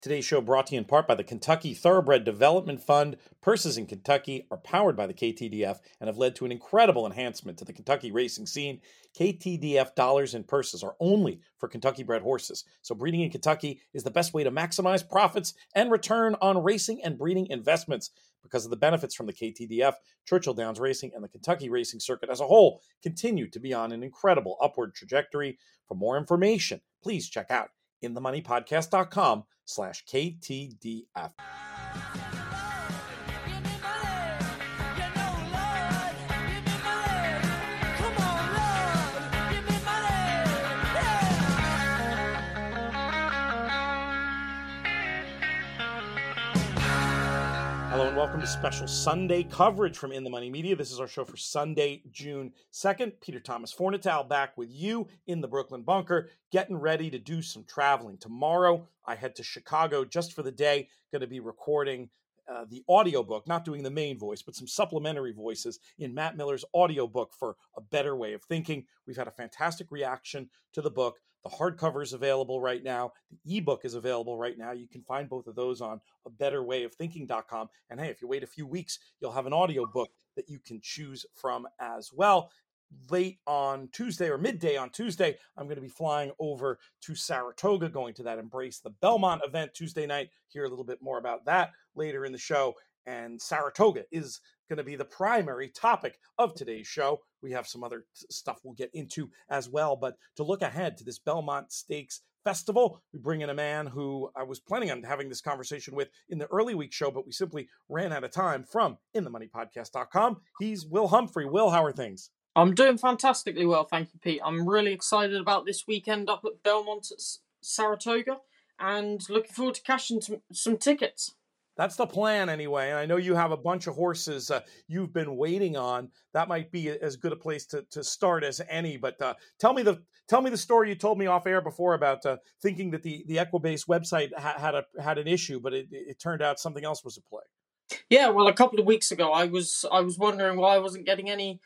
Today's show brought to you in part by the Kentucky Thoroughbred Development Fund. Purses in Kentucky are powered by the KTDF and have led to an incredible enhancement to the Kentucky racing scene. KTDF dollars in purses are only for Kentucky-bred horses. So breeding in Kentucky is the best way to maximize profits and return on racing and breeding investments. Because of the benefits from the KTDF, Churchill Downs Racing and the Kentucky racing circuit as a whole continue to be on an incredible upward trajectory. For more information, please check out inthemoneypodcast.com/KTDF. Hello and welcome to special Sunday coverage from In the Money Media. This is our show for Sunday, June 2nd. Peter Thomas Fornatale back with you in the Brooklyn bunker, getting ready to do some traveling. Tomorrow, I head to Chicago just for the day. Going to be recording the audiobook, not doing the main voice, but some supplementary voices in Matt Miller's audiobook for A Better Way of Thinking. We've had a fantastic reaction to the book. The hardcover is available right now. The ebook is available right now. You can find both of those on abetterwayofthinking.com. And hey, if you wait a few weeks, you'll have an audiobook that you can choose from as well. Late on Tuesday or midday on Tuesday, I'm going to be flying over to Saratoga, going to that Embrace the Belmont event Tuesday night. Hear a little bit more about that later in the show. And Saratoga is going to be the primary topic of today's show. We have some other stuff we'll get into as well. But to look ahead to this Belmont Stakes Festival, we bring in a man who I was planning on having this conversation with in the early week show, but we simply ran out of time. From inthemoneypodcast.com, he's Will Humphrey. Will, how are things? I'm doing fantastically well, thank you, Pete. I'm really excited about this weekend up at Belmont at Saratoga and looking forward to cashing some tickets. That's the plan anyway. And I know you have a bunch of horses you've been waiting on. That might be as good a place to start as any. But tell me the story you told me off air before about thinking that the Equibase website had an issue, but it turned out something else was at play. Yeah, well, a couple of weeks ago, I was wondering why I wasn't getting any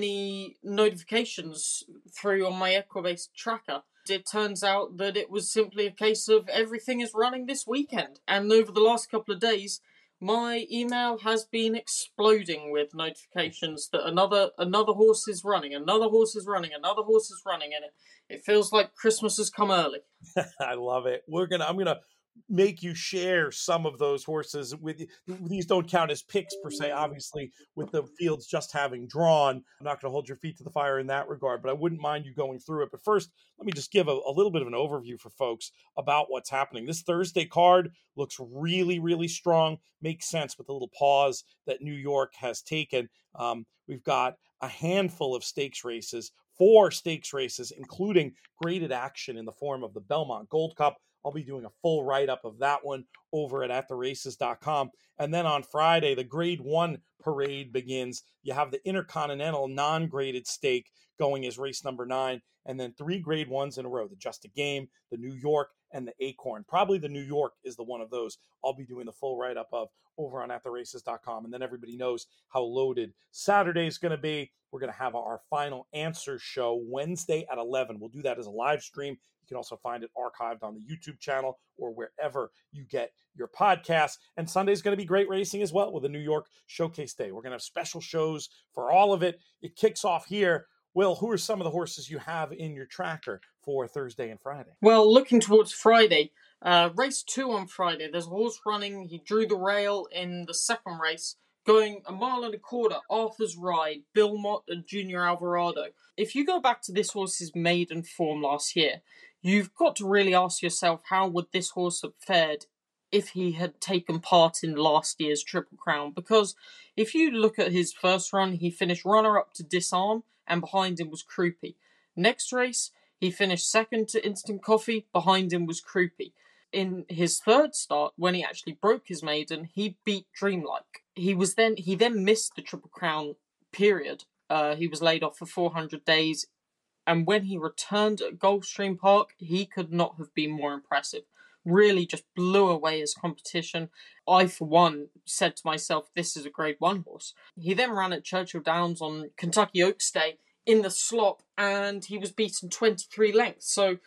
notifications through on my Equibase tracker. It turns out that it was simply a case of everything is running this weekend. And over the last couple of days, my email has been exploding with notifications that another horse is running, another horse is running, another horse is running, and it feels like Christmas has come early. I love it. I'm gonna make you share some of those horses with you. These don't count as picks per se, obviously, with the fields just having drawn. I'm not going to hold your feet to the fire in that regard, but I wouldn't mind you going through it. But first, let me just give a little bit of an overview for folks about what's happening. This Thursday card looks really, really strong. Makes sense with the little pause that New York has taken. We've got a handful of stakes races, 4 stakes races, including graded action in the form of the Belmont Gold Cup. I'll be doing a full write-up of that one over at attheraces.com. And then on Friday, the Grade 1 parade begins. You have the Intercontinental non-graded stake going as race number 9, and then 3 Grade 1s in a row, the Just a Game, the New York, and the Acorn. Probably the New York is the one of those I'll be doing the full write-up of over on attheraces.com. And then everybody knows how loaded Saturday is going to be. We're going to have our final answer show Wednesday at 11. We'll do that as a live stream. You can also find it archived on the YouTube channel or wherever you get your podcasts. And Sunday's going to be great racing as well with the New York Showcase Day. We're going to have special shows for all of it. It kicks off here. Will, who are some of the horses you have in your tracker for Thursday and Friday? Well, looking towards Friday, race 2 on Friday, there's a horse running. He drew the rail in the second race, going 1.25 miles, Arthur's Ride, Bill Mott and Junior Alvarado. If you go back to this horse's maiden form last year, you've got to really ask yourself, how would this horse have fared if he had taken part in last year's Triple Crown? Because if you look at his first run, he finished runner-up to Disarm, and behind him was Croupy. Next race, he finished second to Instant Coffee, behind him was Croupy. In his third start, when he actually broke his maiden, he beat Dreamlike. He then missed the Triple Crown period. He was laid off for 400 days. And when he returned at Gulfstream Park, he could not have been more impressive. Really just blew away his competition. I, for one, said to myself, this is a Grade 1 horse. He then ran at Churchill Downs on Kentucky Oaks Day in the slop, and he was beaten 23 lengths. So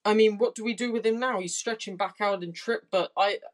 I mean, what do we do with him now? He's stretching back out in trip, but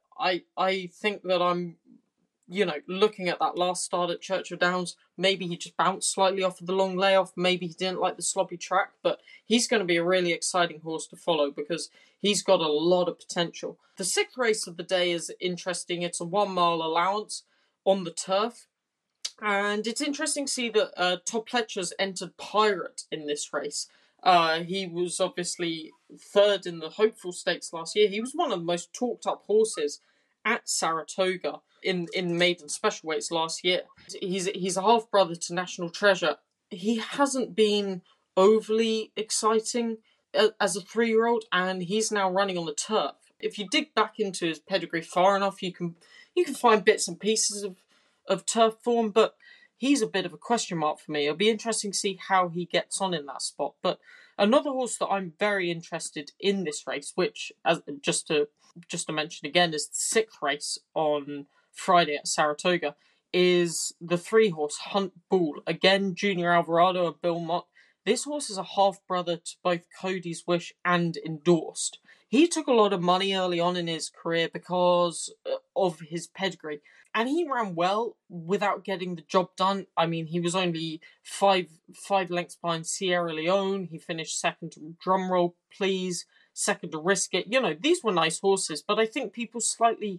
I think that I'm, looking at that last start at Churchill Downs, maybe he just bounced slightly off of the long layoff. Maybe he didn't like the sloppy track, but he's going to be a really exciting horse to follow because he's got a lot of potential. The sixth race of the day is interesting. It's a 1 mile allowance on the turf. And it's interesting to see that Todd Pletcher's entered Pirate in this race. He was obviously third in the Hopeful Stakes last year. He was one of the most talked up horses at Saratoga in maiden special weights last year. He's a half brother to National Treasure. He hasn't been overly exciting as a 3-year-old, and he's now running on the turf. If you dig back into his pedigree far enough, you can find bits and pieces of turf form, but he's a bit of a question mark for me. It'll be interesting to see how he gets on in that spot. But another horse that I'm very interested in this race, which, just to mention again, is the sixth race on Friday at Saratoga, is the 3-horse Hunt Bull. Again, Junior Alvarado and Bill Mott. This horse is a half-brother to both Cody's Wish and Endorsed. He took a lot of money early on in his career because of his pedigree. And he ran well without getting the job done. I mean, he was only five lengths behind Sierra Leone. He finished second to Drumroll Please, second to Risk It. These were nice horses, but I think people slightly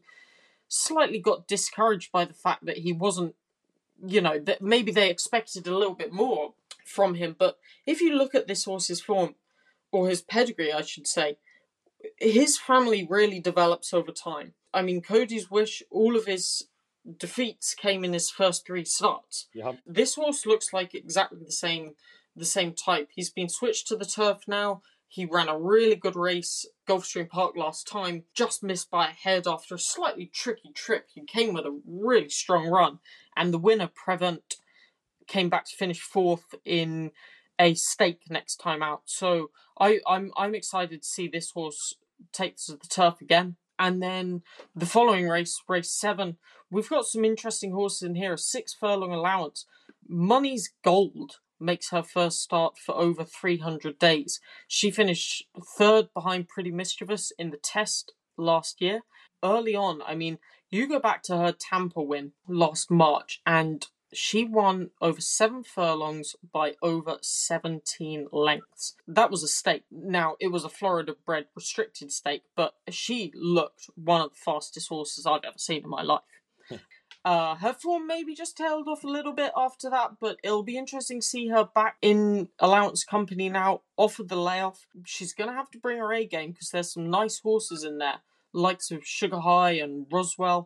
got discouraged by the fact that he wasn't, that maybe they expected a little bit more from him. But if you look at this horse's form, or his pedigree, I should say, his family really develops over time. I mean, Cody's Wish, all of his defeats came in his first 3 starts. Yep. This horse looks like exactly the same type. He's been switched to the turf now. He ran a really good race, Gulfstream Park last time, just missed by a head after a slightly tricky trip. He came with a really strong run, and the winner, Prevent, came back to finish 4th in a stake next time out. So I'm excited to see this horse take to the turf again. And then the following race, race 7, we've got some interesting horses in here. A 6 furlong allowance. Money's Gold makes her first start for over 300 days. She finished 3rd behind Pretty Mischievous in the test last year. Early on, I mean, you go back to her Tampa win last March, and she won over 7 furlongs by over 17 lengths. That was a stake. Now, it was a Florida-bred restricted stake, but she looked one of the fastest horses I've ever seen in my life. Her form maybe just tailed off a little bit after that, but it'll be interesting to see her back in allowance company now, off of the layoff. She's going to have to bring her A game because there's some nice horses in there, likes of Sugar High and Roswell.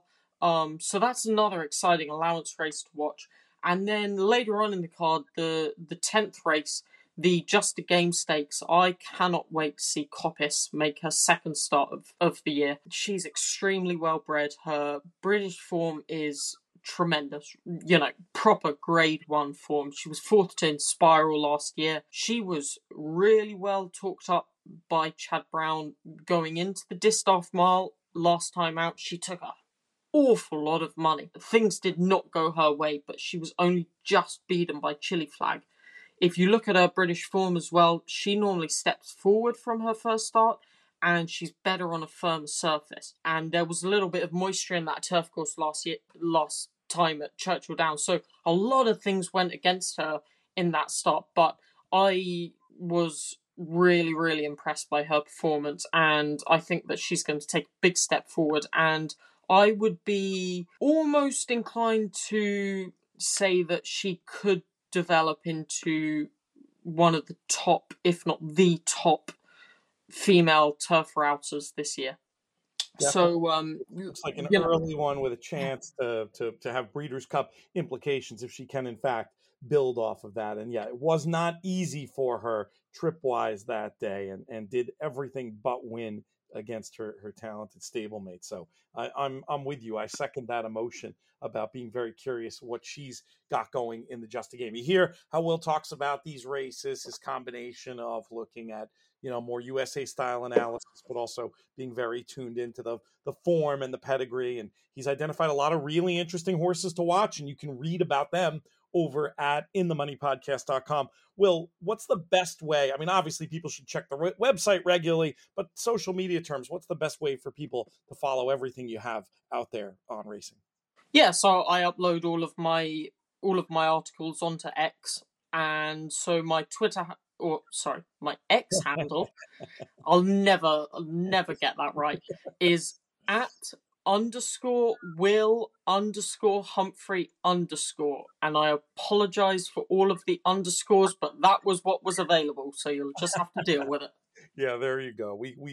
So that's another exciting allowance race to watch. And then later on in the card, the 10th race, the Just a Game Stakes. I cannot wait to see Coppice make her second start of the year. She's extremely well bred. Her British form is tremendous. Proper grade 1 form. She was 4th to Inspiral last year. She was really well talked up by Chad Brown going into the Distaff Mile last time out. She took a awful lot of money. Things did not go her way, but she was only just beaten by Chili Flag. If you look at her British form as well, she normally steps forward from her first start, and she's better on a firm surface. And there was a little bit of moisture in that turf course last time at Churchill Downs, so a lot of things went against her in that start, but I was really, really impressed by her performance, and I think that she's going to take a big step forward, and I would be almost inclined to say that she could develop into one of the top, if not the top, female turf routers this year. Definitely. So, looks like an early one with a chance to have Breeders' Cup implications if she can, in fact, build off of that. And yeah, it was not easy for her trip-wise that day, and did everything but win against her talented stablemate. So I'm with you. I second that emotion about being very curious what she's got going in the Just a Game. You hear how Will talks about these races, his combination of looking at more USA style analysis, but also being very tuned into the form and the pedigree. And he's identified a lot of really interesting horses to watch, and you can read about them over at inthemoneypodcast.com. Will, what's the best way? I mean, obviously people should check the website regularly, but social media terms, what's the best way for people to follow everything you have out there on racing? Yeah, so I upload all of my articles onto X, and so my my X handle, I'll never get that right, is at _Will_Humphrey_, and I apologize for all of the underscores, but that was what was available, so you'll just have to deal with it. Yeah, there you go. We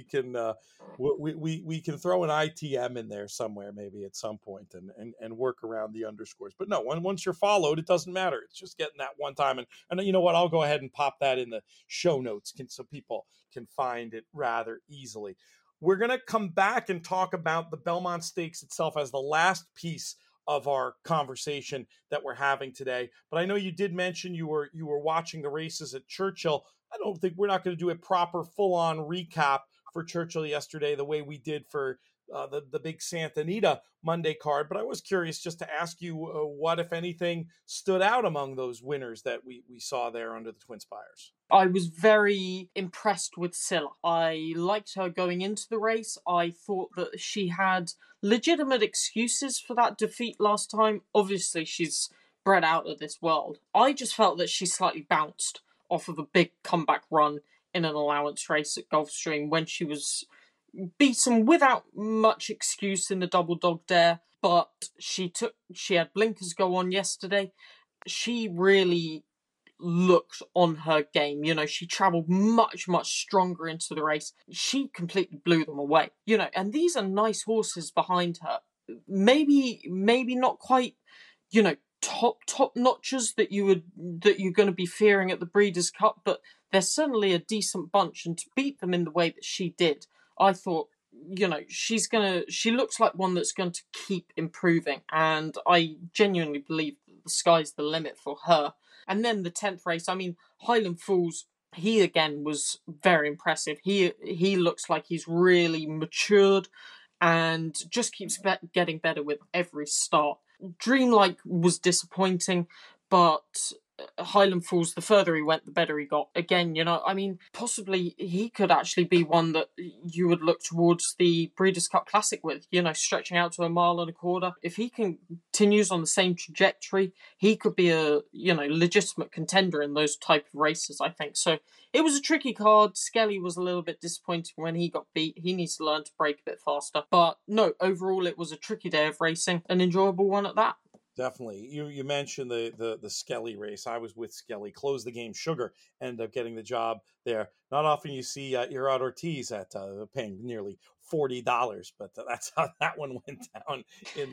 can throw an ITM in there somewhere, maybe at some point, and work around the underscores. But no, once you're followed, it doesn't matter. It's just getting that one time. And you know what? I'll go ahead and pop that in the show notes so people can find it rather easily. We're gonna come back and talk about the Belmont Stakes itself as the last piece of our conversation that we're having today. But I know you did mention you were watching the races at Churchill. I don't think we're not going to do a proper full-on recap for Churchill yesterday the way we did for the big Santa Anita Monday card. But I was curious just to ask you what, if anything, stood out among those winners that we saw there under the Twin Spires. I was very impressed with Scylla. I liked her going into the race. I thought that she had legitimate excuses for that defeat last time. Obviously, she's bred out of this world. I just felt that she slightly bounced off of a big comeback run in an allowance race at Gulfstream when she was beaten without much excuse in the double dog dare, but she had blinkers go on yesterday. She really looked on her game. She travelled much stronger into the race. She completely blew them away. And these are nice horses behind her. Maybe not quite, top notches that you're going to be fearing at the Breeders' Cup, but they're certainly a decent bunch. And to beat them in the way that she did, I thought, she looks like one that's going to keep improving, and I genuinely believe that the sky's the limit for her. And then the 10th race, I mean, Highland Falls, he again was very impressive. He looks like he's really matured and just keeps getting better with every start. Dreamlike was disappointing, but Highland Falls, the further he went, the better he got. Again, possibly he could actually be one that you would look towards the Breeders' Cup Classic with, stretching out to 1.25 miles. If he continues on the same trajectory, he could be a, legitimate contender in those type of races, I think. So it was a tricky card. Skelly was a little bit disappointing when he got beat. He needs to learn to brake a bit faster. But no, overall it was a tricky day of racing, an enjoyable one at that. Definitely. You mentioned the Skelly race. I was with Skelly. Closed the game. Sugar ended up getting the job there. Not often you see Irad Ortiz at paying nearly $40, but that's how that one went down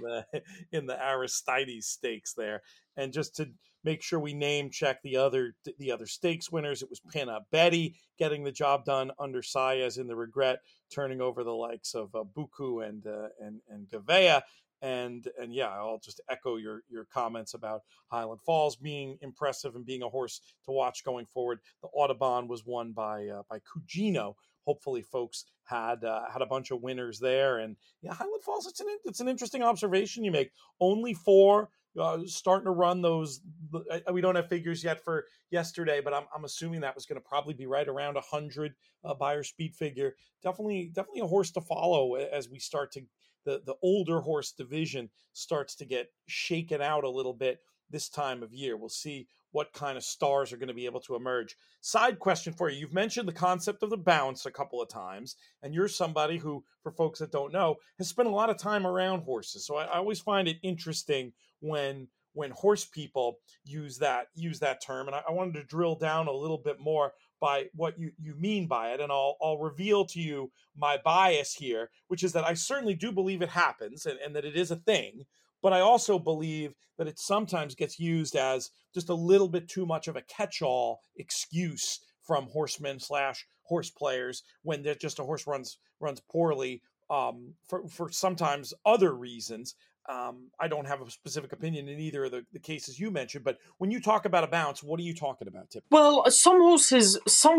in the Aristides Stakes there. And just to make sure we name check the other stakes winners, it was Pinna Betty getting the job done under Saez in the Regret, turning over the likes of Buku and Gavea. And yeah, I'll just echo your comments about Highland Falls being impressive and being a horse to watch going forward. The Audubon was won by Cugino. Hopefully, folks had a bunch of winners there. And yeah, Highland Falls. It's an interesting observation you make. Only 4 starting to run those. We don't have figures yet for yesterday, but I'm assuming that was going to probably be right around 100 Beyer speed figure. Definitely a horse to follow as we start to. The older horse division starts to get shaken out a little bit this time of year. We'll see what kind of stars are going to be able to emerge. Side question for you. You've mentioned the concept of the bounce a couple of times, and you're somebody who, for folks that don't know, has spent a lot of time around horses. So I always find it interesting when horse people use that term. And I wanted to drill down a little bit more by what you mean by it. And I'll reveal to you my bias here, which is that I certainly do believe it happens and that it is a thing. But I also believe that it sometimes gets used as just a little bit too much of a catch-all excuse from horsemen / horse players when they're just a horse runs poorly for sometimes other reasons. I don't have a specific opinion in either of the cases you mentioned, but when you talk about a bounce, what are you talking about, typically? Well, some horses,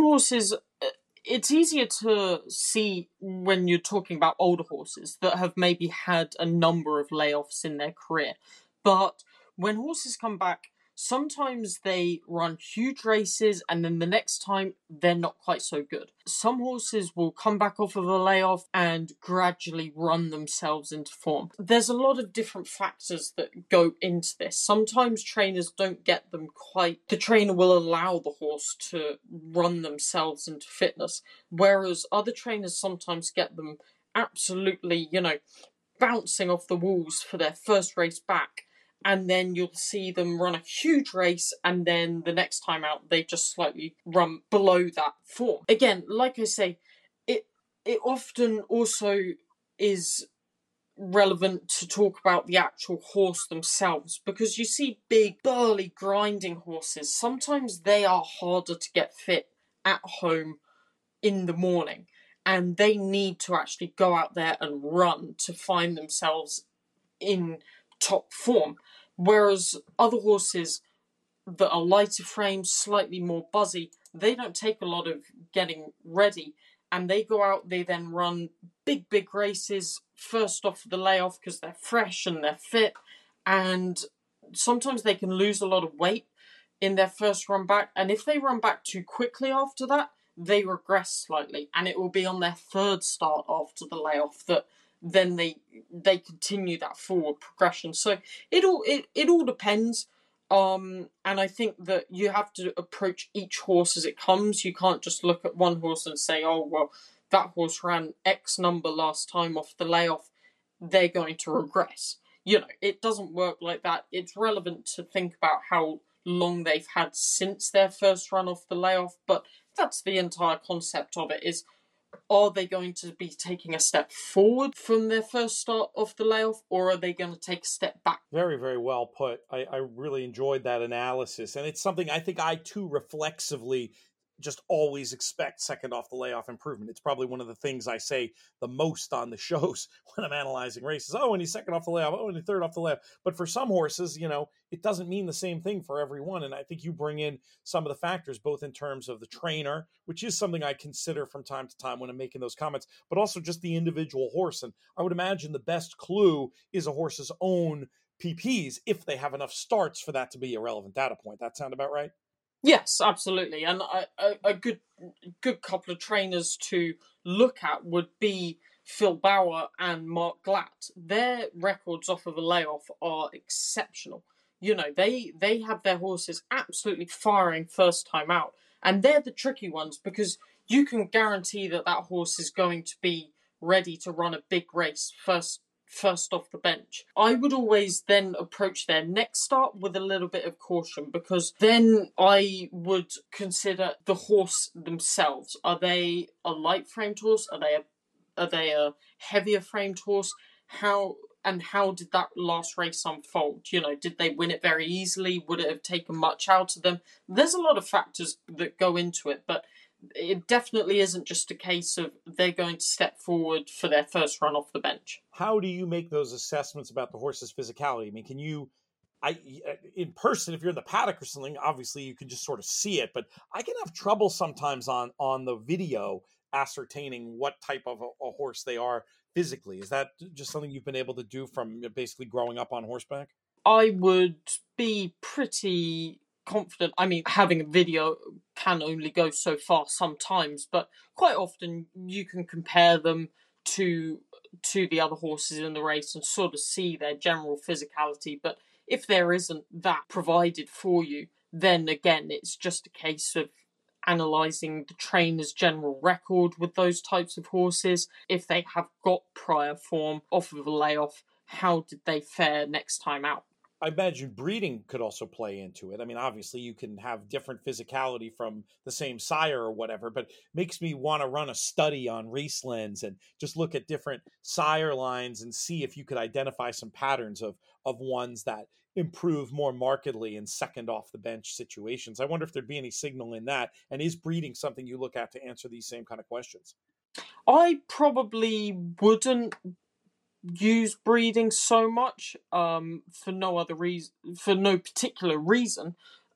it's easier to see when you're talking about older horses that have maybe had a number of layoffs in their career. But when horses come back sometimes they run huge races and then the next time they're not quite so good. Some horses will come back off of a layoff and gradually run themselves into form. There's a lot of different factors that go into this. Sometimes trainers don't get them quite. The trainer will allow the horse to run themselves into fitness, whereas other trainers sometimes get them absolutely, bouncing off the walls for their first race back, and then you'll see them run a huge race, and then the next time out they just slightly run below that form. Again, like I say, it often also is relevant to talk about the actual horse themselves, because you see big, burly, grinding horses. Sometimes they are harder to get fit at home in the morning, and they need to actually go out there and run to find themselves in top form. Whereas other horses that are lighter frames, slightly more buzzy, they don't take a lot of getting ready, and they go out, they then run big races first off the layoff because they're fresh and they're fit, and sometimes they can lose a lot of weight in their first run back, and if they run back too quickly after that, they regress slightly, and it will be on their third start after the layoff that then they continue that forward progression. So it all depends. And I think that you have to approach each horse as it comes. You can't just look at one horse and say, oh, well, that horse ran X number last time off the layoff, they're going to regress. It doesn't work like that. It's relevant to think about how long they've had since their first run off the layoff, but that's the entire concept of it, is are they going to be taking a step forward from their first start off the layoff, or are they going to take a step back? Very, very well put. I really enjoyed that analysis. And it's something I think I too reflexively just always expect second off the layoff improvement. It's probably one of the things I say the most on the shows when I'm analyzing races. Oh, and he's second off the layoff. Oh, and he's third off the layoff. But for some horses, it doesn't mean the same thing for everyone. And I think you bring in some of the factors, both in terms of the trainer, which is something I consider from time to time when I'm making those comments, but also just the individual horse. And I would imagine the best clue is a horse's own PPs if they have enough starts for that to be a relevant data point. That sound about right? Yes, absolutely. And a good couple of trainers to look at would be Phil Bauer and Mark Glatt. Their records off of a layoff are exceptional. They have their horses absolutely firing first time out. And they're the tricky ones, because you can guarantee that horse is going to be ready to run a big race first off the bench. I would always then approach their next start with a little bit of caution, because then I would consider the horse themselves. Are they a light framed horse? Are they a heavier framed horse? How did that last race unfold? Did they win it very easily? Would it have taken much out of them? There's a lot of factors that go into it, but it definitely isn't just a case of they're going to step forward for their first run off the bench. How do you make those assessments about the horse's physicality? I mean, can you, in person, if you're in the paddock or something, obviously you can just sort of see it, but I can have trouble sometimes on the video ascertaining what type of a horse they are physically. Is that just something you've been able to do from basically growing up on horseback? I would be pretty confident. I mean, having a video can only go so far sometimes, but quite often you can compare them to the other horses in the race and sort of see their general physicality. But if there isn't that provided for you, then again, it's just a case of analysing the trainer's general record with those types of horses. If they have got prior form off of a layoff, how did they fare next time out? I imagine breeding could also play into it. I mean, obviously you can have different physicality from the same sire or whatever, but makes me want to run a study on Racelens and just look at different sire lines and see if you could identify some patterns of ones that improve more markedly in second off the bench situations. I wonder if there'd be any signal in that. And is breeding something you look at to answer these same kind of questions? I probably wouldn't use breeding so much for no other reason, for no particular reason.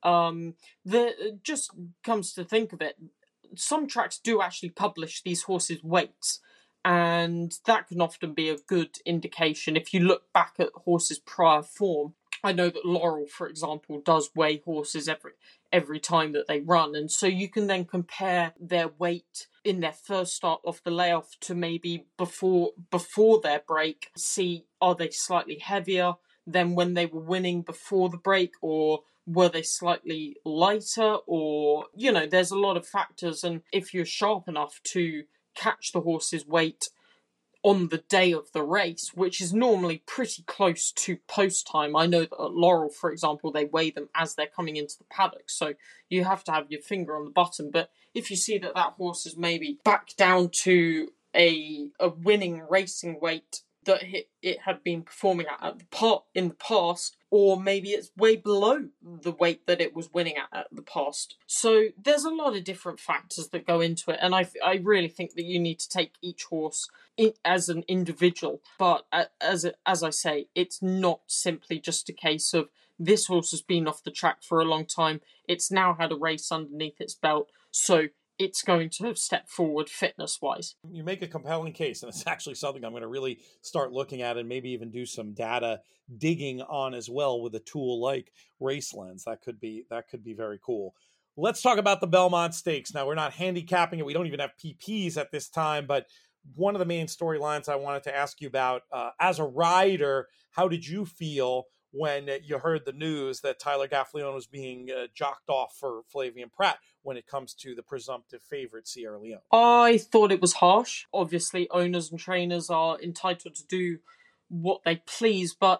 Just comes to think of it, some tracks do actually publish these horses' weights, and that can often be a good indication. If you look back at horses' prior form, I know that Laurel, for example, does weigh horses every time that they run, and so you can then compare their weight in their first start off the layoff to maybe before their break. See, are they slightly heavier than when they were winning before the break, or were they slightly lighter? Or, there's a lot of factors, and if you're sharp enough to catch the horse's weight on the day of the race, which is normally pretty close to post time. I know that at Laurel, for example, they weigh them as they're coming into the paddock, so you have to have your finger on the button. But if you see that horse is maybe back down to a winning racing weight that it had been performing at in the past, or maybe it's way below the weight that it was winning at the past. So there's a lot of different factors that go into it, and I really think that you need to take each horse as an individual. But as I say, it's not simply just a case of this horse has been off the track for a long time, it's now had a race underneath its belt, so it's going to have stepped forward fitness-wise. You make a compelling case, and it's actually something I'm going to really start looking at and maybe even do some data digging on as well with a tool like RaceLens. That could be very cool. Let's talk about the Belmont Stakes. Now, we're not handicapping it. We don't even have PPs at this time, but one of the main storylines I wanted to ask you about, as a rider, how did you feel when you heard the news that Tyler Gaffalione was being jocked off for Flavien Prat when it comes to the presumptive favorite, Sierra Leone? I thought it was harsh. Obviously, owners and trainers are entitled to do what they please, but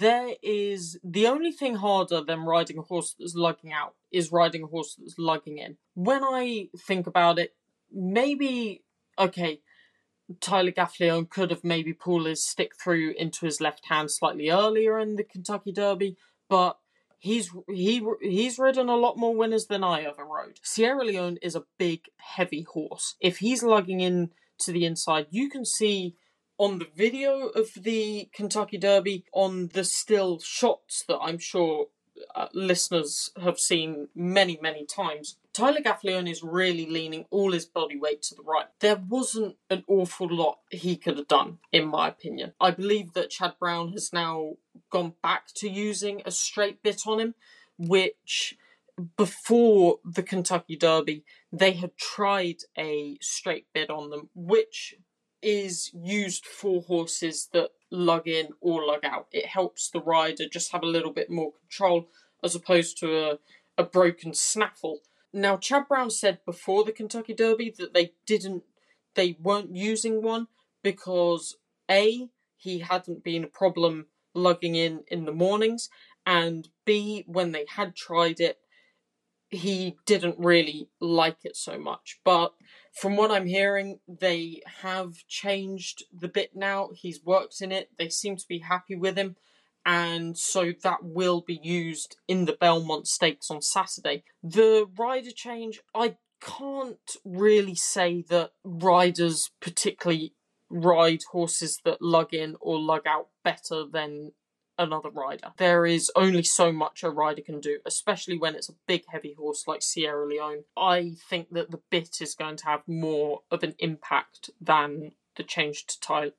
the only thing harder than riding a horse that's lugging out is riding a horse that's lugging in. When I think about it, maybe, okay, Tyler Gaffalione could have maybe pulled his stick through into his left hand slightly earlier in the Kentucky Derby, but he's ridden a lot more winners than I ever rode. Sierra Leone is a big, heavy horse. If he's lugging in to the inside, you can see on the video of the Kentucky Derby, on the still shots that I'm sure listeners have seen many, many times, Tyler Gaffalione is really leaning all his body weight to the right. There wasn't an awful lot he could have done, in my opinion. I believe that Chad Brown has now gone back to using a straight bit on him, which before the Kentucky Derby, they had tried a straight bit on them, which is used for horses that lug in or lug out. It helps the rider just have a little bit more control as opposed to a broken snaffle. Now, Chad Brown said before the Kentucky Derby that they weren't using one because A, he hadn't been a problem lugging in the mornings, and B, when they had tried it, he didn't really like it so much. But from what I'm hearing, they have changed the bit now. He's worked in it. They seem to be happy with him. And so that will be used in the Belmont Stakes on Saturday. The rider change, I can't really say that riders particularly ride horses that lug in or lug out better than another rider. There is only so much a rider can do, especially when it's a big heavy horse like Sierra Leone. I think that the bit is going to have more of an impact than the change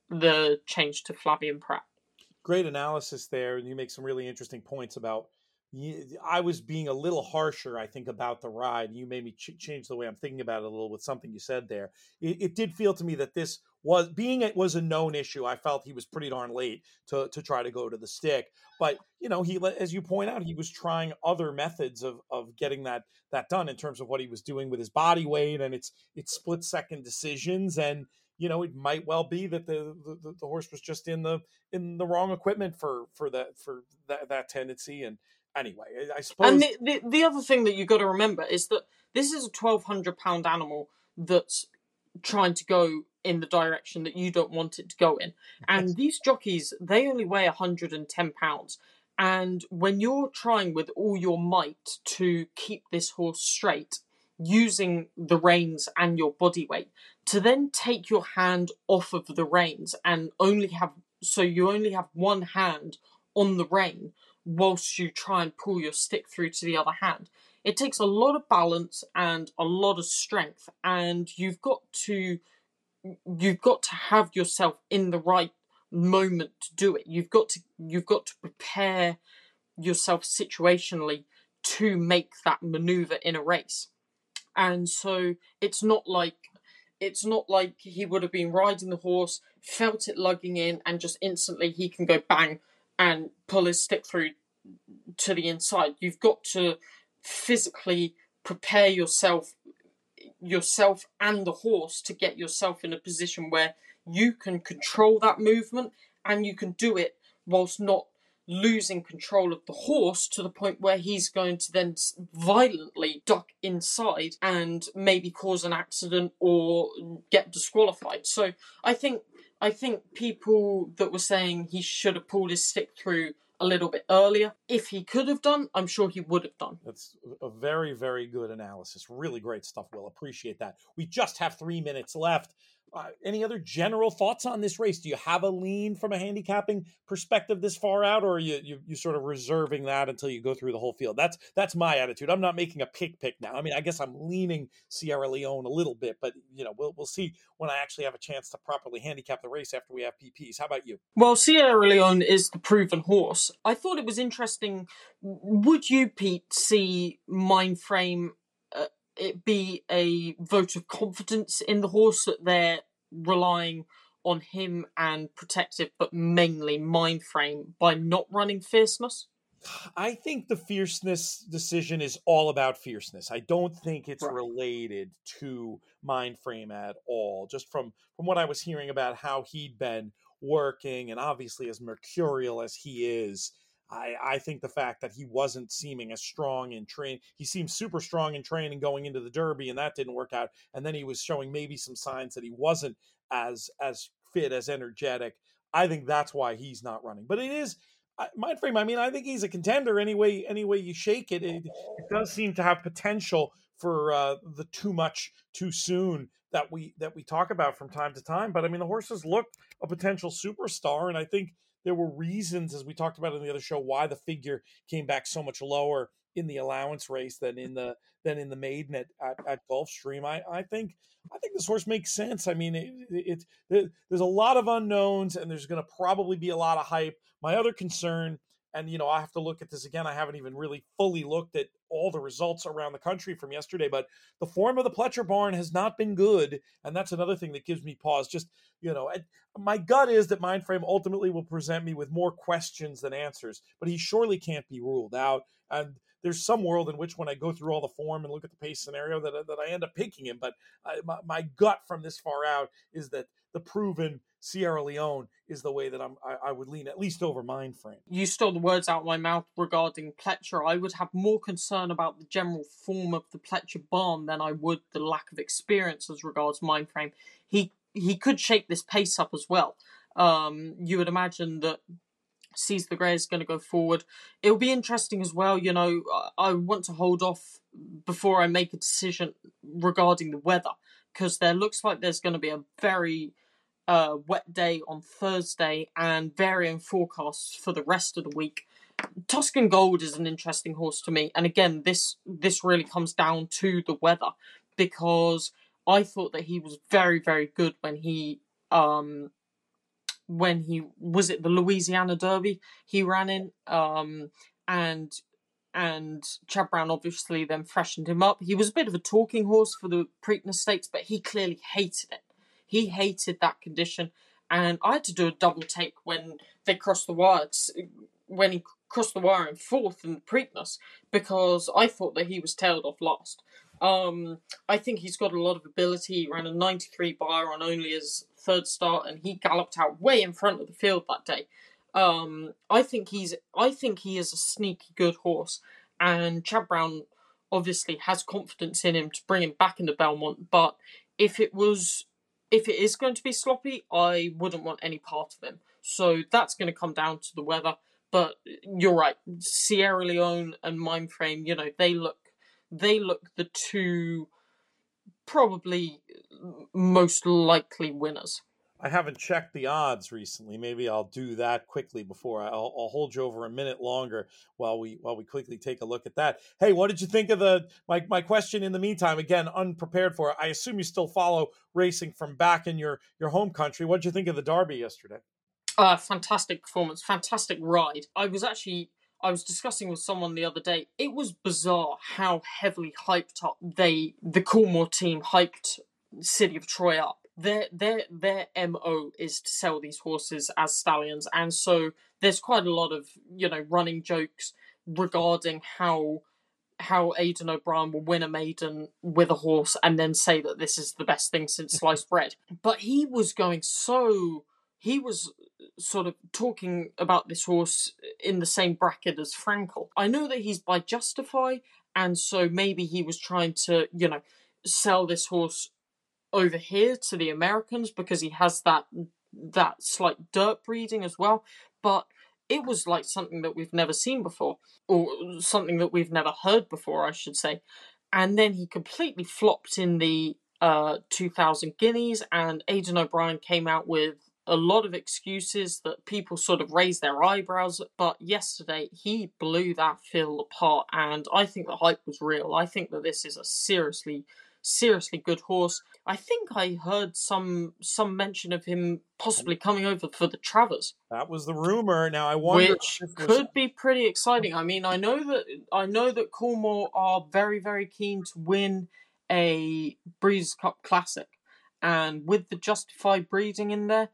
to Flavien Prat. Great analysis there, and you make some really interesting points about. I was being a little harsher, I think, about the ride. You made me change the way I'm thinking about it a little with something you said there. It did feel to me that this was a known issue. I felt he was pretty darn late to try to go to the stick. But, he, as you point out, he was trying other methods of getting that done in terms of what he was doing with his body weight, and it's split-second decisions. And, it might well be that the horse was just in the wrong equipment for that tendency. And anyway, I suppose. And the other thing that you've got to remember is that this is a 1,200-pound animal that's trying to go in the direction that you don't want it to go in. And these jockeys, they only weigh 110 pounds. And when you're trying with all your might to keep this horse straight, using the reins and your body weight, to then take your hand off of the reins and you only have one hand on the rein whilst you try and pull your stick through to the other hand. It takes a lot of balance and a lot of strength, and you've got to have yourself in the right moment to do it. You've got to prepare yourself situationally to make that maneuver in a race. And so it's not like he would have been riding the horse, felt it lugging in, and just instantly he can go bang and pull his stick through to the inside. You've got to physically prepare yourself and the horse to get yourself in a position where you can control that movement, and you can do it whilst not losing control of the horse to the point where he's going to then violently duck inside and maybe cause an accident or get disqualified. So I think people that were saying he should have pulled his stick through a little bit earlier, if he could have done, I'm sure he would have done. That's a very, very good analysis. Really great stuff, Will. Appreciate that. We just have 3 minutes left. Any other general thoughts on this race? Do you have a lean from a handicapping perspective this far out, or are you sort of reserving that until you go through the whole field? That's my attitude. I'm not making a pick now. I mean, I guess I'm leaning Sierra Leone a little bit, but we'll see when I actually have a chance to properly handicap the race after we have PPs. How about you? Well, Sierra Leone is the proven horse. I thought it was interesting. Would you, Pete, see Mindframe it be a vote of confidence in the horse that they're relying on him and Protective, but mainly Mindframe, by not running Fierceness? I think the Fierceness decision is all about fierceness. I don't think it's related to Mindframe at all. Just from what I was hearing about how he'd been working, and obviously as mercurial as he is, I think the fact that he wasn't seeming as strong in training, he seemed super strong in training going into the Derby, and that didn't work out. And then he was showing maybe some signs that he wasn't as fit, as energetic. I think that's why he's not running. But it is Mindframe. I mean, I think he's a contender anyway you shake it. It does seem to have potential for the too much too soon that we talk about from time to time. But I mean, the horses look a potential superstar, and I think there were reasons, as we talked about in the other show, why the figure came back so much lower in the allowance race than in the maiden at Gulfstream. I think this horse makes sense. I mean, there's a lot of unknowns, and there's going to probably be a lot of hype. My other concern, and I have to look at this again, I haven't even really fully looked at all the results around the country from yesterday, but the form of the Pletcher barn has not been good, and that's another thing that gives me pause. Just, my gut is that Mindframe ultimately will present me with more questions than answers, but he surely can't be ruled out. And there's some world in which, when I go through all the form and look at the pace scenario, that I end up picking him. But my gut from this far out is that the proven Sierra Leone is the way that I would lean, at least over Mindframe. You stole the words out of my mouth regarding Pletcher. I would have more concern about the general form of the Pletcher barn than I would the lack of experience as regards Mindframe. He could shake this pace up as well. You would imagine that Seize the Grey is going to go forward. It'll be interesting as well. I want to hold off before I make a decision regarding the weather, because there looks like there's going to be a very wet day on Thursday and varying forecasts for the rest of the week. Tuscan Gold is an interesting horse to me, and again, this really comes down to the weather, because I thought that he was very, very good when he was at the Louisiana Derby he ran in, and Chad Brown obviously then freshened him up. He was a bit of a talking horse for the Preakness Stakes, but he clearly hated it. He hated that condition, and I had to do a double take when they crossed the wire, when he crossed the wire in fourth in the Preakness, because I thought that he was tailed off last. I think he's got a lot of ability. He ran a 93 bar on only his third start, and he galloped out way in front of the field that day. I think he is a sneaky good horse, and Chad Brown obviously has confidence in him to bring him back into Belmont. But if it is going to be sloppy, I wouldn't want any part of him. So that's going to come down to the weather. But you're right, Sierra Leone and Mindframe, they look the two probably most likely winners. I haven't checked the odds recently. Maybe I'll do that quickly before I'll hold you over a minute longer while we quickly take a look at that. Hey, what did you think of my question in the meantime? Again, unprepared for it. I assume you still follow racing from back in your home country. What did you think of the Derby yesterday? Fantastic performance, fantastic ride. I was actually I was discussing with someone the other day. It was bizarre how heavily hyped up the Coolmore team hyped City of Troy up. Their MO is to sell these horses as stallions, and so there's quite a lot of running jokes regarding how Aidan O'Brien will win a maiden with a horse and then say that this is the best thing since sliced bread. But he was sort of talking about this horse in the same bracket as Frankel. I know that he's by Justify, and so maybe he was trying to, sell this horse over here to the Americans because he has that slight dirt breeding as well. But it was like something that we've never seen before, or something that we've never heard before, I should say. And then he completely flopped in the 2000 Guineas, and Aidan O'Brien came out with a lot of excuses that people sort of raised their eyebrows at. But yesterday, he blew that field apart, and I think the hype was real. I think that this is a seriously good horse. I think I heard some mention of him possibly coming over for the Travers. That was the rumor. Now I wonder, which could be pretty exciting. I mean, I know that Coolmore are very, very keen to win a Breeders' Cup Classic, and with the Justified breeding in there,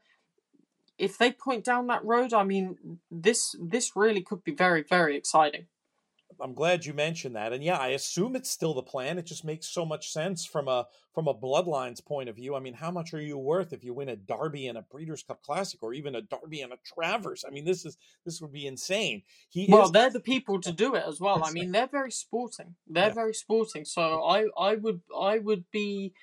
if they point down that road, I mean, this really could be very, very exciting. I'm glad you mentioned that. And yeah, I assume it's still the plan. It just makes so much sense from a bloodlines point of view. I mean, how much are you worth if you win a Derby and a Breeders' Cup Classic, or even a Derby and a Travers? I mean, this would be insane. They're the people to do it as well. I mean, they're very sporting. Very sporting. So I would be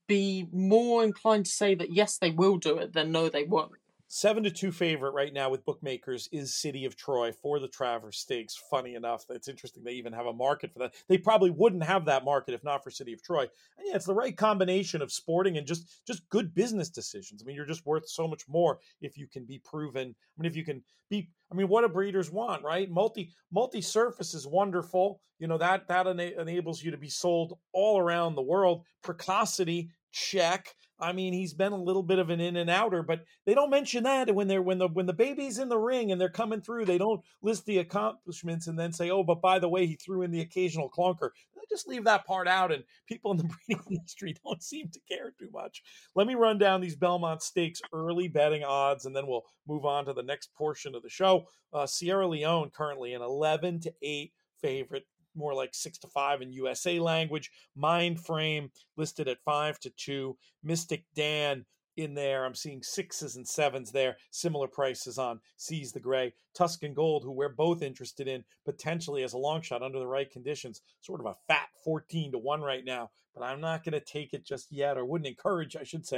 more inclined to say that yes, they will do it than no, they won't. 7-2 favorite right now with bookmakers is City of Troy for the Travers Stakes. Funny enough, it's interesting they even have a market for that. They probably wouldn't have that market if not for City of Troy. And yeah, it's the right combination of sporting and just good business decisions. I mean, you're just worth so much more if you can be proven. I mean, if you can be, I mean, what do breeders want, right? Multi-surface is wonderful. That enables you to be sold all around the world. Precocity, check. I mean, he's been a little bit of an in and outer, but they don't mention that when the baby's in the ring and they're coming through. They don't list the accomplishments and then say, "Oh, but by the way, he threw in the occasional clunker." They just leave that part out, and people in the breeding industry don't seem to care too much. Let me run down these Belmont Stakes early betting odds, and then we'll move on to the next portion of the show. Sierra Leone currently an 11-8 favorite. More like 6-5 in USA language. Mind Frame listed at 5-2. Mystic Dan in there. I'm seeing 6s and 7s there. Similar prices on Seize the Gray. Tuscan Gold, who we're both interested in potentially as a long shot under the right conditions. Sort of a fat 14-1 right now, but I'm not going to take it just yet, or wouldn't encourage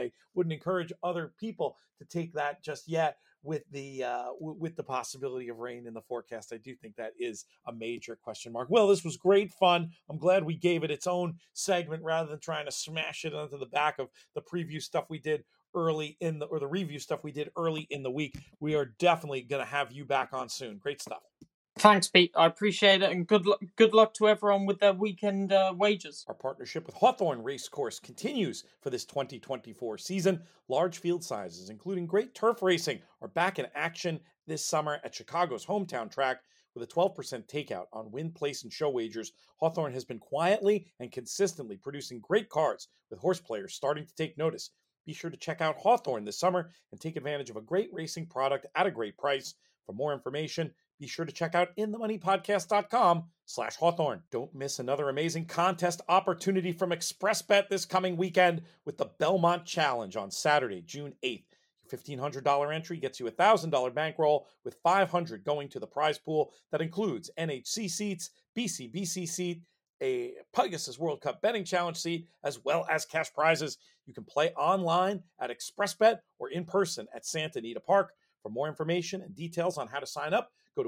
other people to take that just yet. With the possibility of rain in the forecast, I do think that is a major question mark. Well, this was great fun. I'm glad we gave it its own segment rather than trying to smash it onto the back of the preview stuff we did the review stuff we did early in the week. We are definitely going to have you back on soon. Great stuff. Thanks, Pete. I appreciate it, and good luck to everyone with their weekend wagers. Our partnership with Hawthorne Racecourse continues for this 2024 season. Large field sizes, including great turf racing, are back in action this summer at Chicago's hometown track. With a 12% takeout on win, place, and show wagers, Hawthorne has been quietly and consistently producing great cards, with horse players starting to take notice. Be sure to check out Hawthorne this summer and take advantage of a great racing product at a great price. For more information, be sure to check out inthemoneypodcast.com/Hawthorne. Don't miss another amazing contest opportunity from ExpressBet this coming weekend with the Belmont Challenge on Saturday, June 8th. Your $1,500 entry gets you a $1,000 bankroll with $500 going to the prize pool that includes NHC seats, BCBC seat, a Pegasus World Cup betting challenge seat, as well as cash prizes. You can play online at ExpressBet or in person at Santa Anita Park. For more information and details on how to sign up, go to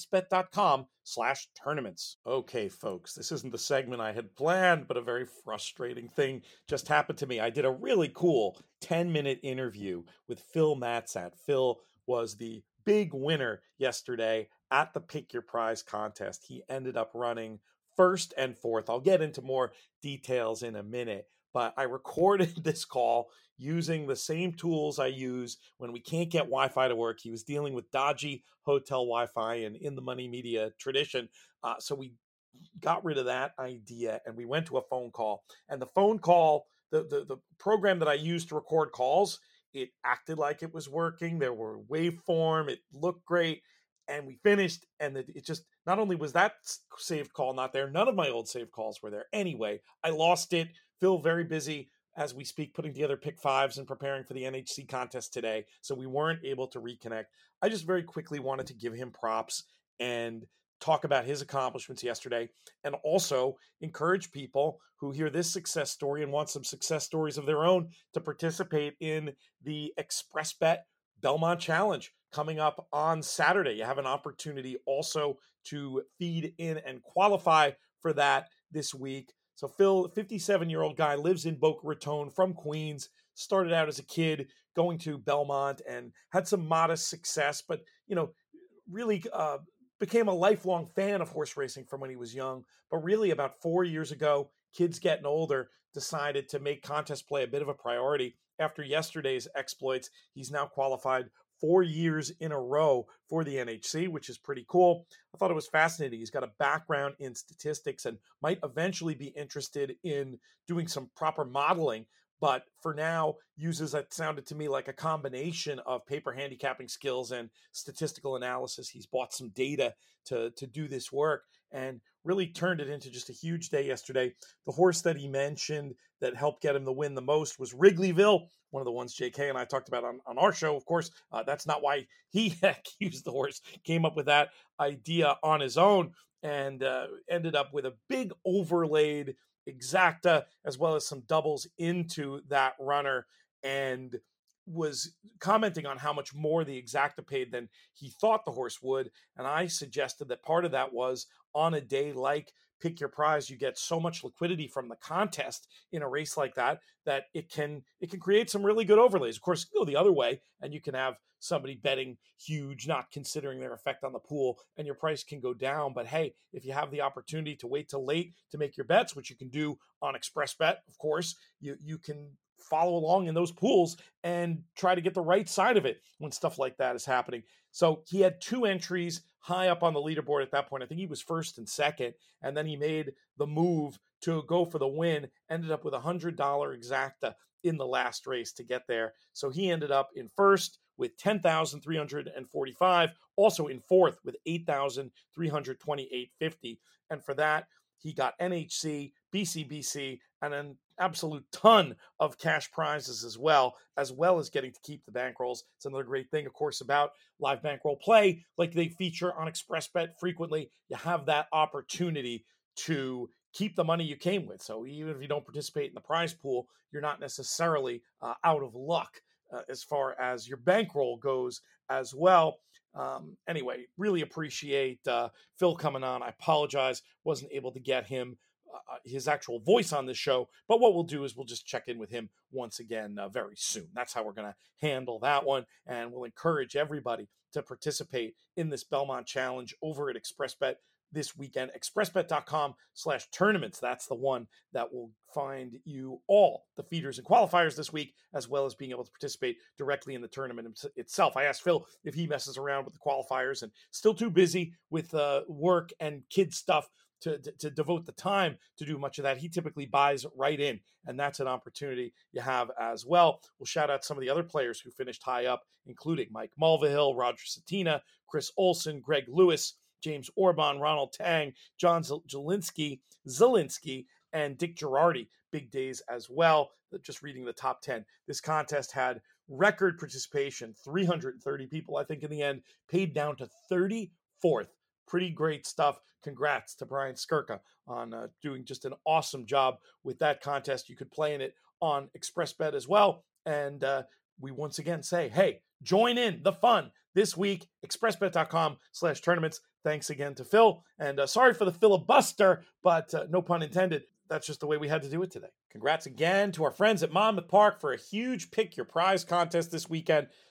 expressbet.com/tournaments. Okay, folks, this isn't the segment I had planned, but a very frustrating thing just happened to me. I did a really cool 10-minute interview with Phil Matzat. Phil was the big winner yesterday at the Pick Your Prize contest. He ended up running first and fourth. I'll get into more details in a minute. but I recorded this call using the same tools I use when we can't get Wi-Fi to work. He was dealing with dodgy hotel Wi-Fi and in the money media tradition. So we got rid of that idea and we went to a phone call. And the phone call, the program that I used to record calls, it acted like it was working. There were waveform, it looked great. And we finished, and it just, not only was that saved call not there, none of my old saved calls were there. Anyway, I lost it. Phil very busy as we speak, putting together pick fives and preparing for the NHC contest today. So we weren't able to reconnect. I just very quickly wanted to give him props and talk about his accomplishments yesterday, and also encourage people who hear this success story and want some success stories of their own to participate in the ExpressBet Belmont Challenge coming up on Saturday. You have an opportunity also to feed in and qualify for that this week. So Phil, 57-year-old guy, lives in Boca Raton from Queens, started out as a kid going to Belmont and had some modest success, but, really became a lifelong fan of horse racing from when he was young. But really about 4 years ago, kids getting older, decided to make contest play a bit of a priority. After yesterday's exploits, he's now qualified 4 years in a row for the NHC, which is pretty cool. I thought it was fascinating. He's got a background in statistics and might eventually be interested in doing some proper modeling, but for now uses, it sounded to me like a combination of paper handicapping skills and statistical analysis. He's bought some data to do this work and really turned it into just a huge day yesterday. The horse that he mentioned that helped get him the win the most was Wrigleyville, one of the ones JK and I talked about on our show. Of course, that's not why he accused the horse, came up with that idea on his own, and ended up with a big overlaid exacta as well as some doubles into that runner, and was commenting on how much more the exacta paid than he thought the horse would. And I suggested that part of that was on a day like Pick Your Prize, you get so much liquidity from the contest in a race like that it can create some really good overlays. Of course, go the other way, and you can have somebody betting huge, not considering their effect on the pool, and your price can go down. But hey, if you have the opportunity to wait till late to make your bets, which you can do on ExpressBet, of course, you can follow along in those pools and try to get the right side of it when stuff like that is happening. So he had 2 entries high up on the leaderboard at that point. I think he was first and second, and then he made the move to go for the win, ended up with $100 exacta in the last race to get there. So he ended up in first with 10,345, also in fourth with 8,328.50. And for that, he got NHC, BCBC, and an absolute ton of cash prizes as well as getting to keep the bankrolls. It's another great thing, of course, about live bankroll play. Like they feature on ExpressBet frequently, you have that opportunity to keep the money you came with. So even if you don't participate in the prize pool, you're not necessarily out of luck as far as your bankroll goes as well. Anyway, really appreciate Phil coming on. I apologize, wasn't able to get him his actual voice on this show, but what we'll do is we'll just check in with him once again very soon. That's how we're going to handle that one, and we'll encourage everybody to participate in this Belmont Challenge over at ExpressBet this weekend. ExpressBet.com/tournaments. That's the one that will find you all the feeders and qualifiers this week, as well as being able to participate directly in the tournament itself. I asked Phil if he messes around with the qualifiers, and still too busy with work and kid stuff to devote the time to do much of that. He typically buys right in, and that's an opportunity you have as well. We'll shout out some of the other players who finished high up, including Mike Mulvihill, Roger Satina, Chris Olson, Greg Lewis, James Orban, Ronald Tang, John Zielinski, and Dick Girardi. Big days as well. Just reading the top 10. This contest had record participation, 330 people, I think, in the end, paid down to 34th. Pretty great stuff. Congrats to Brian Skirka on doing just an awesome job with that contest. You could play in it on ExpressBet as well. And we once again say, hey, join in the fun this week. ExpressBet.com/tournaments. Thanks again to Phil. And sorry for the filibuster, but no pun intended. That's just the way we had to do it today. Congrats again to our friends at Monmouth Park for a huge Pick Your Prize contest this weekend.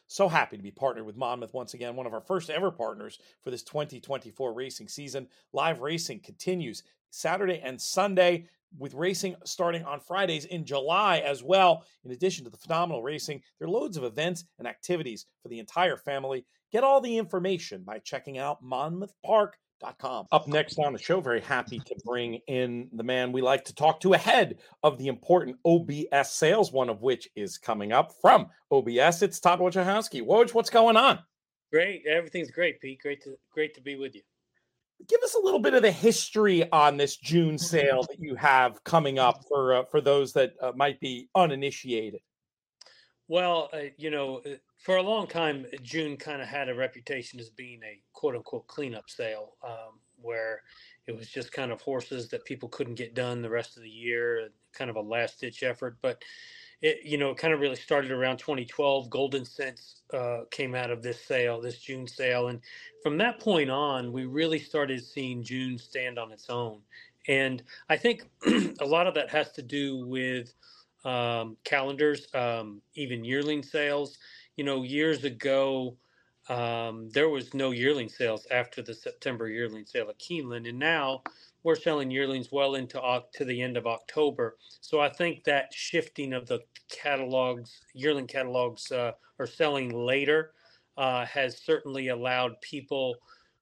So happy to be partnered with Monmouth once again, one of our first ever partners for this 2024 racing season. Live racing continues Saturday and Sunday, with racing starting on Fridays in July as well. In addition to the phenomenal racing, there are loads of events and activities for the entire family. Get all the information by checking out monmouthpark.com. Up next on the show, very happy to bring in the man we like to talk to ahead of the important OBS sales, one of which is coming up from OBS. It's Todd Wojciechowski. Woj, what's going on? Great. Everything's great, Pete. Great to be with you. Give us a little bit of the history on this June sale that you have coming up for those that might be uninitiated. Well, for a long time, June kind of had a reputation as being a quote-unquote cleanup sale, where it was just kind of horses that people couldn't get done the rest of the year, kind of a last-ditch effort. But it kind of really started around 2012. Golden Cents came out of this June sale. And from that point on, we really started seeing June stand on its own. And I think a lot of that has to do with calendars, even yearling sales. Years ago, there was no yearling sales after the September yearling sale at Keeneland. And now we're selling yearlings well into to the end of October. So I think that shifting of the yearling catalogs are selling later has certainly allowed people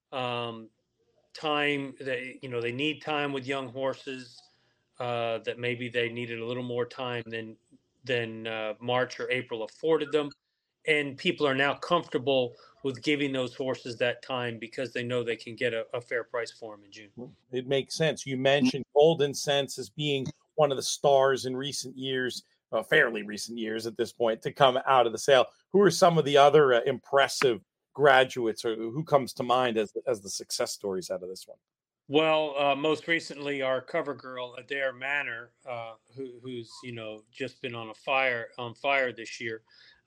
time. They need time with young horses that maybe they needed a little more time than March or April afforded them. And people are now comfortable with giving those horses that time because they know they can get a fair price for them in June. It makes sense. You mentioned Golden Cents as being one of the stars in recent years, fairly recent years at this point, to come out of the sale. Who are some of the other impressive graduates, or who comes to mind as the success stories out of this one? Well, most recently, our cover girl, Adair Manor, who's just been on fire this year.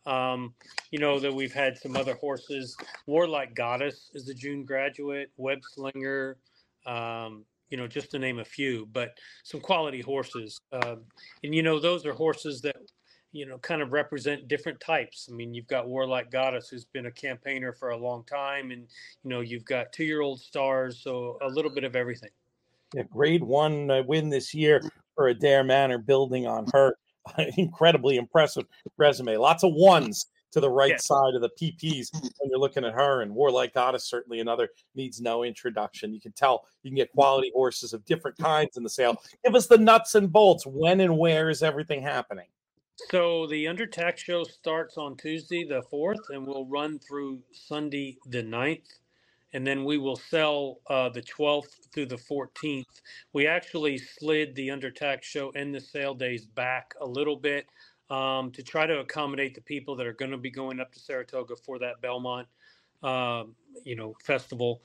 That we've had some other horses. Warlike Goddess is a June graduate. Web Slinger, just to name a few. But some quality horses, and those are horses that kind of represent different types. I mean, you've got Warlike Goddess, who's been a campaigner for a long time, and you've got 2-year-old stars, so a little bit of everything. Yeah, grade 1 win this year for Adair Manor, building on her incredibly impressive resume. Lots of ones to the right side of the PPs when you're looking at her. And Warlike Goddess, certainly another, needs no introduction. You can tell you can get quality horses of different kinds in the sale. Give us the nuts and bolts. When and where is everything happening? So the Undertax show starts on Tuesday the 4th and will run through Sunday the 9th. And then we will sell the 12th through the 14th. We actually slid the Undertax show and the sale days back a little bit to try to accommodate the people that are going to be going up to Saratoga for that Belmont, festival.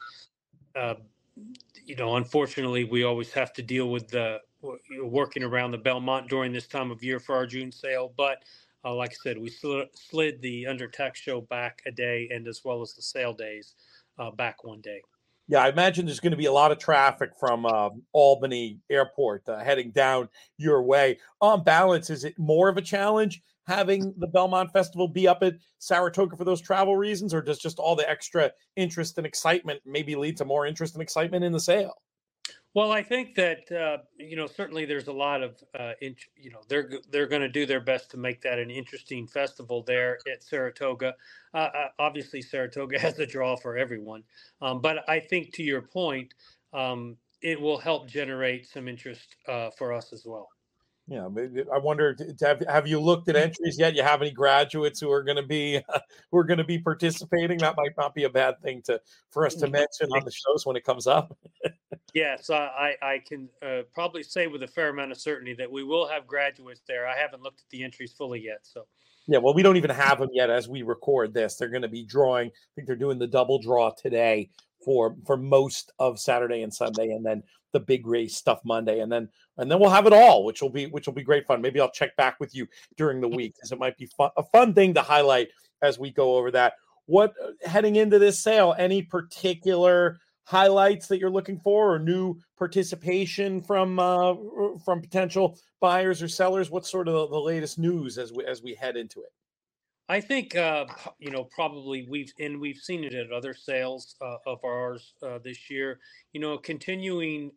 Unfortunately, we always have to deal with working around the Belmont during this time of year for our June sale. But like I said, we slid the Undertax show back a day, and as well as the sale days back one day. Yeah, I imagine there's going to be a lot of traffic from Albany Airport heading down your way. On balance, is it more of a challenge having the Belmont Festival be up at Saratoga for those travel reasons, or does just all the extra interest and excitement maybe lead to more interest and excitement in the sale? Well, I think that certainly there's a lot of they're going to do their best to make that an interesting festival there at Saratoga. Obviously, Saratoga has a draw for everyone, but I think to your point, it will help generate some interest for us as well. Yeah, I wonder, have you looked at entries yet? You have any graduates who are going to be participating? That might not be a bad thing for us to mention on the shows when it comes up. Yes, I can probably say with a fair amount of certainty that we will have graduates there. I haven't looked at the entries fully yet, so. Yeah, well, we don't even have them yet as we record this. They're going to be drawing. I think they're doing the double draw today for most of Saturday and Sunday, and then the big race stuff Monday, and then we'll have it all, which will be great fun. Maybe I'll check back with you during the week, because it might be a fun thing to highlight as we go over that. What heading into this sale? Any particular highlights that you're looking for, or new participation from potential buyers or sellers? What's sort of the latest news as we head into it? I think probably we've seen it at other sales of ours this year. Continuing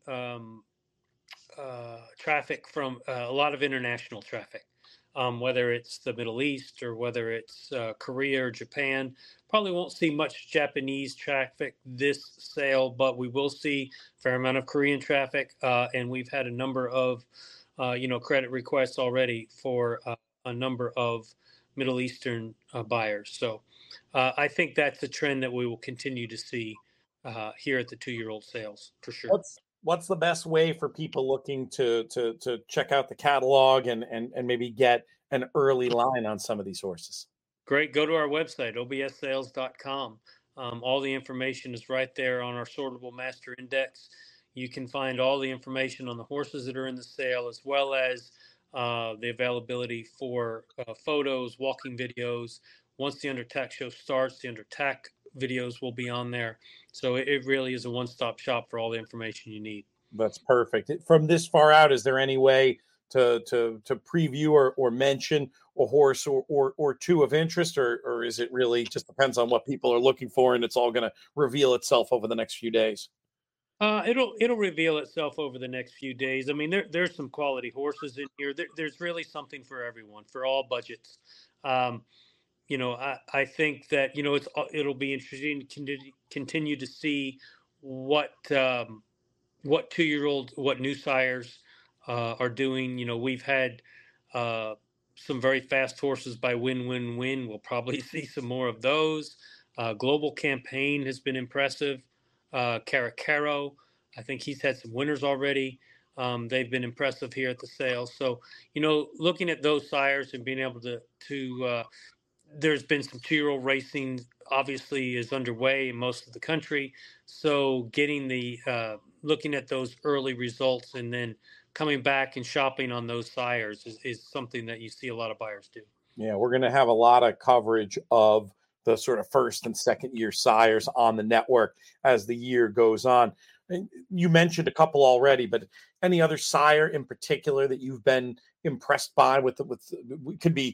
traffic from a lot of international traffic, whether it's the Middle East or whether it's Korea or Japan. Probably won't see much Japanese traffic this sale, but we will see a fair amount of Korean traffic, and we've had a number of credit requests already for a number of Middle Eastern buyers. So I think that's a trend that we will continue to see here at the 2-year-old sales for sure. What's the best way for people looking to check out the catalog and maybe get an early line on some of these horses? Great. Go to our website, obssales.com. All the information is right there on our sortable master index. You can find all the information on the horses that are in the sale, as well as the availability for photos, walking videos. Once the Under Tack show starts, the Under Tack videos will be on there. So it really is a one-stop shop for all the information you need. That's perfect. From this far out, is there any way to preview or mention a horse or two of interest, or is it really just depends on what people are looking for and it's all going to reveal itself over the next few days? It'll reveal itself over the next few days. I mean, there's some quality horses in here. There's really something for everyone, for all budgets. I think that it'll be interesting to continue to see what 2-year-old, what new sires are doing. We've had some very fast horses by Win Win Win. We'll probably see some more of those. Global Campaign has been impressive. Caracaro, I think he's had some winners already. They've been impressive here at the sale. So, looking at those sires and being able to there's been some 2-year-old racing obviously is underway in most of the country. So getting looking at those early results and then coming back and shopping on those sires is something that you see a lot of buyers do. Yeah, we're going to have a lot of coverage of the sort of first and second year sires on the network as the year goes on. And you mentioned a couple already, but any other sire in particular that you've been impressed by with could be,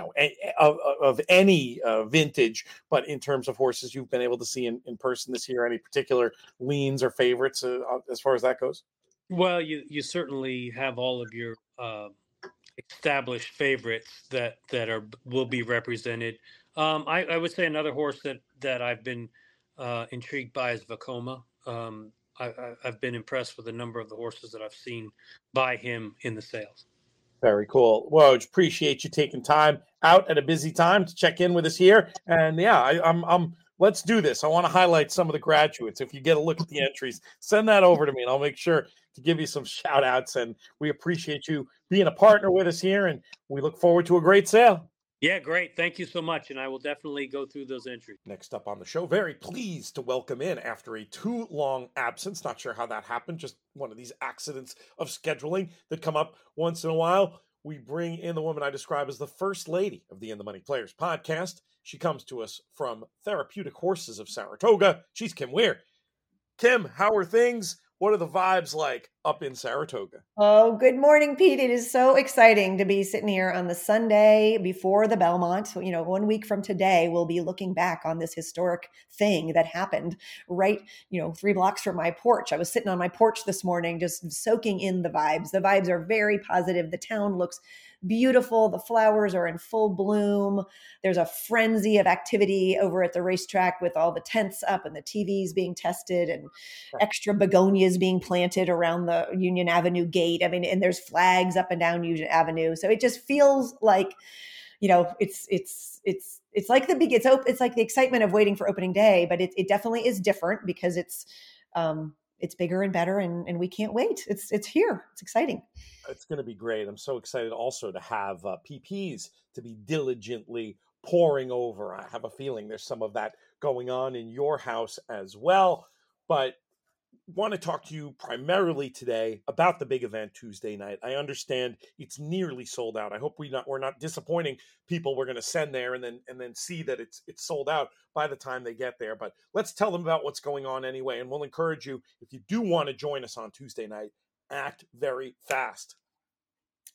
of any vintage, but in terms of horses you've been able to see in person this year, any particular leans or favorites as far as that goes? Well, you certainly have all of your established favorites that will be represented. I would say another horse that I've been intrigued by is Vekoma. I've been impressed with a number of the horses that I've seen by him in the sales. Very cool. Well, appreciate you taking time out at a busy time to check in with us here. And yeah, I'm let's do this. I want to highlight some of the graduates. If you get a look at the entries, send that over to me and I'll make sure to give you some shout outs. And we appreciate you being a partner with us here. And we look forward to a great sale. Yeah, great. Thank you so much. And I will definitely go through those entries. Next up on the show, very pleased to welcome in after a too long absence. Not sure how that happened. Just one of these accidents of scheduling that come up once in a while. We bring in the woman I describe as the first lady of the In the Money Players podcast. She comes to us from Therapeutic Horses of Saratoga. She's Kim Weir. Kim, how are things? What are the vibes like up in Saratoga? Oh, good morning, Pete. It is so exciting to be sitting here on the Sunday before the Belmont. 1 week from today, we'll be looking back on this historic thing that happened right, 3 blocks from my porch. I was sitting on my porch this morning, just soaking in the vibes. The vibes are very positive. The town looks beautiful. The flowers are in full bloom. There's a frenzy of activity over at the racetrack with all the tents up and the TVs being tested and extra begonias being planted around the Union Avenue gate. I mean, and there's flags up and down Union Avenue. So it just feels like, it's like it's like the excitement of waiting for opening day, but it definitely is different because it's bigger and better and we can't wait. It's here. It's exciting. It's going to be great. I'm so excited also to have PPs to be diligently pouring over. I have a feeling there's some of that going on in your house as well, but want to talk to you primarily today about the big event Tuesday night. I understand it's nearly sold out. I hope we're not disappointing people we're going to send there and then see that it's sold out by the time they get there. But let's tell them about what's going on anyway. And we'll encourage you, if you do want to join us on Tuesday night, act very fast.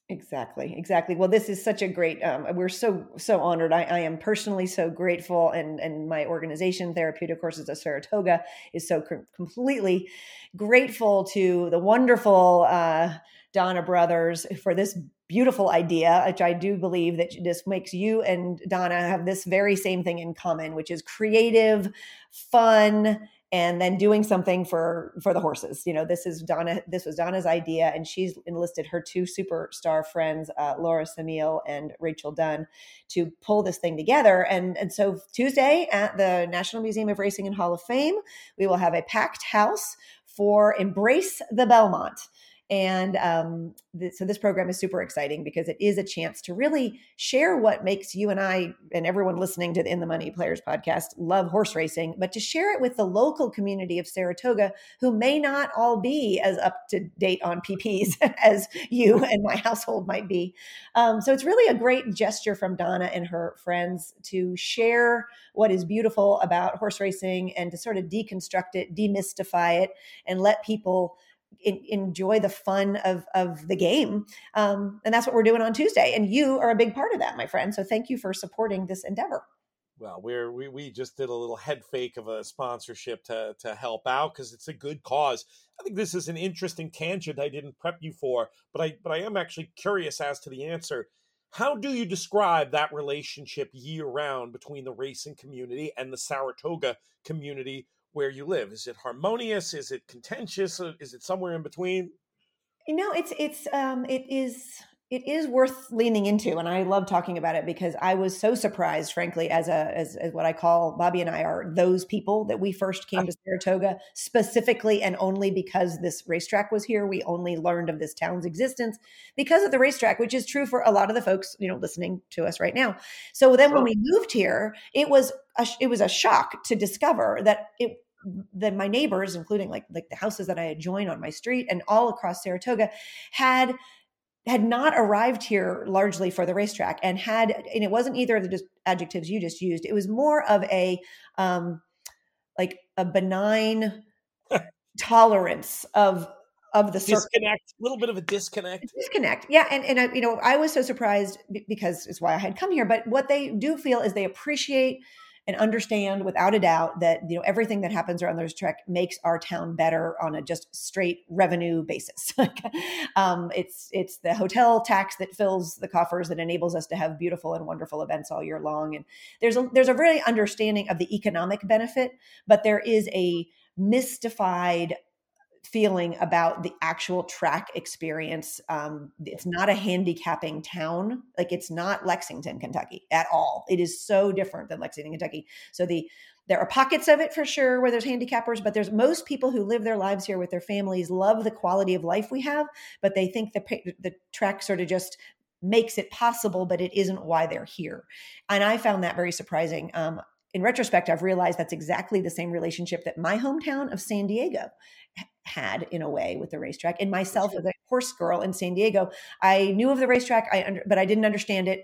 Exactly, exactly. Well, this is such a great. We're so honored. I am personally so grateful, and my organization, Therapeutic Horses of Saratoga, is so completely grateful to the wonderful Donna Brothers for this beautiful idea, which I do believe that this makes you and Donna have this very same thing in common, which is creative, fun, and then doing something for the horses. This was Donna's idea, and she's enlisted her two superstar friends, Laura Samil and Rachel Dunn, to pull this thing together. And so Tuesday at the National Museum of Racing and Hall of Fame, we will have a packed house for Embrace the Belmont. And so this program is super exciting because it is a chance to really share what makes you and I and everyone listening to the In the Money Players podcast love horse racing, but to share it with the local community of Saratoga who may not all be as up to date on PPs as you and my household might be. So it's really a great gesture from Donna and her friends to share what is beautiful about horse racing and to sort of deconstruct it, demystify it, and let people enjoy the fun of the game. And that's what we're doing on Tuesday. And you are a big part of that, my friend. So thank you for supporting this endeavor. Well, we just did a little head fake of a sponsorship to help out because it's a good cause. I think this is an interesting tangent I didn't prep you for, but I am actually curious as to the answer. How do you describe that relationship year round between the racing community and the Saratoga community where you live? Is it harmonious? Is it contentious? Is it somewhere in between? It is worth leaning into, and I love talking about it because I was so surprised, frankly, as what I call, Bobby and I are those people that we first came to Saratoga specifically and only because this racetrack was here. We only learned of this town's existence because of the racetrack, which is true for a lot of the folks listening to us right now. So then when we moved here, it was a shock to discover that my neighbors, including like the houses that I had joined on my street and all across Saratoga, had not arrived here largely for the racetrack and it wasn't either of the adjectives you just used. It was more of a benign tolerance of the disconnect, a little bit of a disconnect. Yeah. And I was so surprised because it's why I had come here, but what they do feel is they appreciate and understand without a doubt that everything that happens around the racetrack makes our town better on a just straight revenue basis. It's the hotel tax that fills the coffers that enables us to have beautiful and wonderful events all year long. And there's a very understanding of the economic benefit, but there is a mystified feeling about the actual track experience. It's not a handicapping town. Like it's not Lexington, Kentucky at all. It is so different than Lexington, Kentucky. So there are pockets of it for sure where there's handicappers, but there's most people who live their lives here with their families, love the quality of life we have, but they think the track sort of just makes it possible, but it isn't why they're here. And I found that very surprising. In retrospect, I've realized that's exactly the same relationship that my hometown of San Diego had in a way with the racetrack. And myself as a horse girl in San Diego, I knew of the racetrack, but I didn't understand it.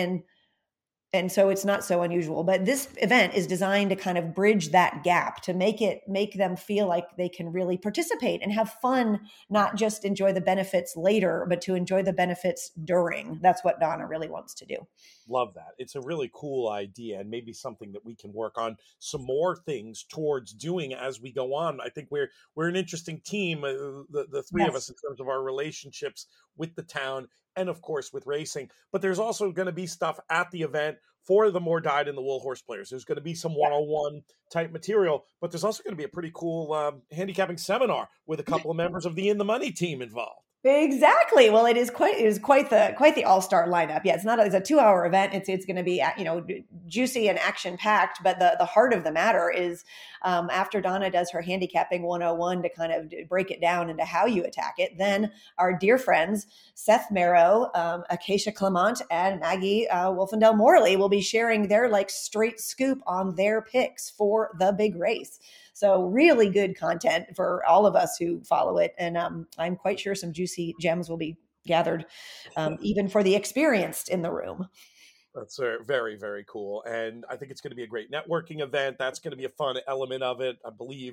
And so it's not so unusual, but this event is designed to kind of bridge that gap, to make them feel like they can really participate and have fun, not just enjoy the benefits later, but to enjoy the benefits during. That's what Donna really wants to do. Love that. It's a really cool idea and maybe something that we can work on some more things towards doing as we go on. I think we're an interesting team, the three of us, in terms of our relationships with the town and of course with racing. But there's also going to be stuff at the event for the more dyed-in-the-wool horse players. There's going to be some 101 type material, but there's also going to be a pretty cool handicapping seminar with a couple of members of the In the Money team involved. Exactly. Well, it is quite the all-star lineup. Yeah, it's a 2-hour event. It's going to be juicy and action packed. But the heart of the matter is after Donna does her handicapping 101 to kind of break it down into how you attack it, then our dear friends Seth Marrow, Acacia Clement, and Maggie Wolfendale Morley will be sharing their straight scoop on their picks for the big race. So really good content for all of us who follow it. And I'm quite sure some juicy gems will be gathered even for the experienced in the room. That's very, very cool. And I think it's going to be a great networking event. That's going to be a fun element of it. I believe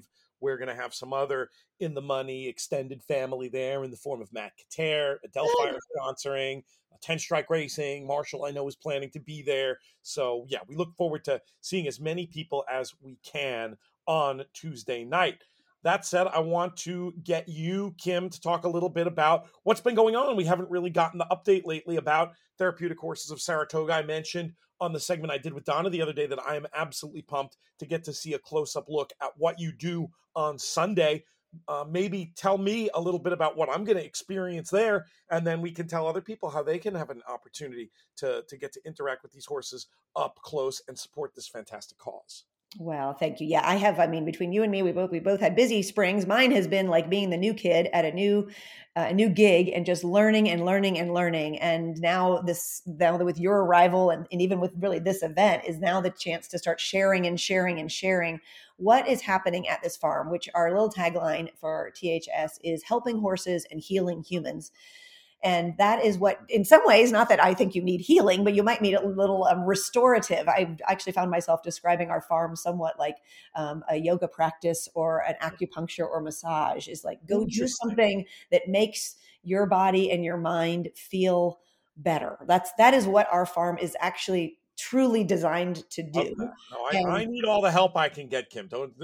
We're going to have some other in the money extended family there in the form of Matt Kater, Adelphi sponsoring, 10 Strike Racing. Marshall, I know, is planning to be there. So yeah, we look forward to seeing as many people as we can on Tuesday night. That said, I want to get you, Kim, to talk a little bit about what's been going on. We haven't really gotten the update lately about Therapeutic Horses of Saratoga. I mentioned on the segment I did with Donna the other day that I am absolutely pumped to get to see a close-up look at what you do on Sunday. Maybe tell me a little bit about what I'm going to experience there, and then we can tell other people how they can have an opportunity to get to interact with these horses up close and support this fantastic cause. Well, thank you. Yeah, I have. I mean, between you and me, we both had busy springs. Mine has been like being the new kid at a new gig and just learning and learning and learning. And now with your arrival and even with really this event is now the chance to start sharing and sharing and sharing what is happening at this farm, which our little tagline for THS is helping horses and healing humans. And that is what, in some ways, not that I think you need healing, but you might need a little restorative. I actually found myself describing our farm somewhat like a yoga practice or an acupuncture or massage. Is like, go do something that makes your body and your mind feel better. That is what our farm is actually truly designed to do. Okay. No, I need all the help I can get, Kim. Don't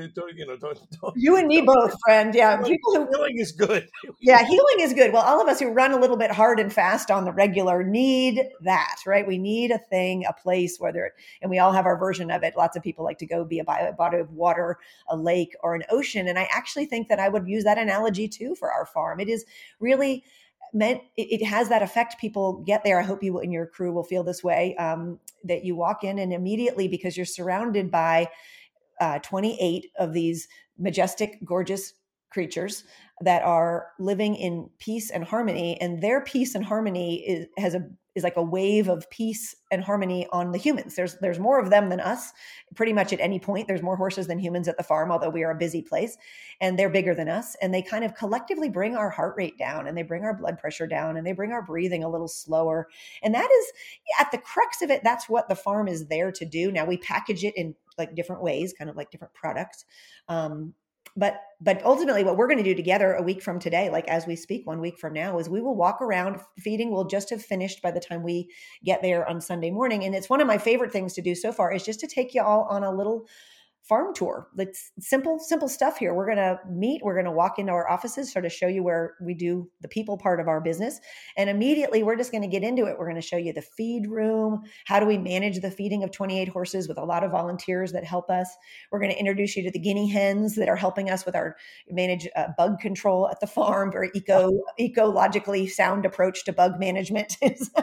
you and me both, friend. Yeah, healing is good. Yeah, healing is good. Well, all of us who run a little bit hard and fast on the regular need that, right? We need a thing, a place, and we all have our version of it. Lots of people like to go be by a body of water, a lake, or an ocean. And I actually think that I would use that analogy too for our farm. It is really meant, it has that effect. People get there. I hope you and your crew will feel this way, that you walk in and immediately, because you're surrounded by 28 of these majestic, gorgeous creatures that are living in peace and harmony, and their peace and harmony is like a wave of peace and harmony on the humans. There's more of them than us. Pretty much at any point, there's more horses than humans at the farm, although we are a busy place, and they're bigger than us. And they kind of collectively bring our heart rate down, and they bring our blood pressure down, and they bring our breathing a little slower. And that is at the crux of it. That's what the farm is there to do. Now we package it in like different ways, kind of like different products. But ultimately what we're going to do together a week from today, like as we speak 1 week from now, is we will walk around. Feeding will just have finished by the time we get there on Sunday morning. And it's one of my favorite things to do so far is just to take you all on a little farm tour. It's simple stuff here. We're going to meet. We're going to walk into our offices, sort of show you where we do the people part of our business. And immediately we're just going to get into it. We're going to show you the feed room. How do we manage the feeding of 28 horses with a lot of volunteers that help us? We're going to introduce you to the guinea hens that are helping us with our manage bug control at the farm. Very ecologically sound approach to bug management.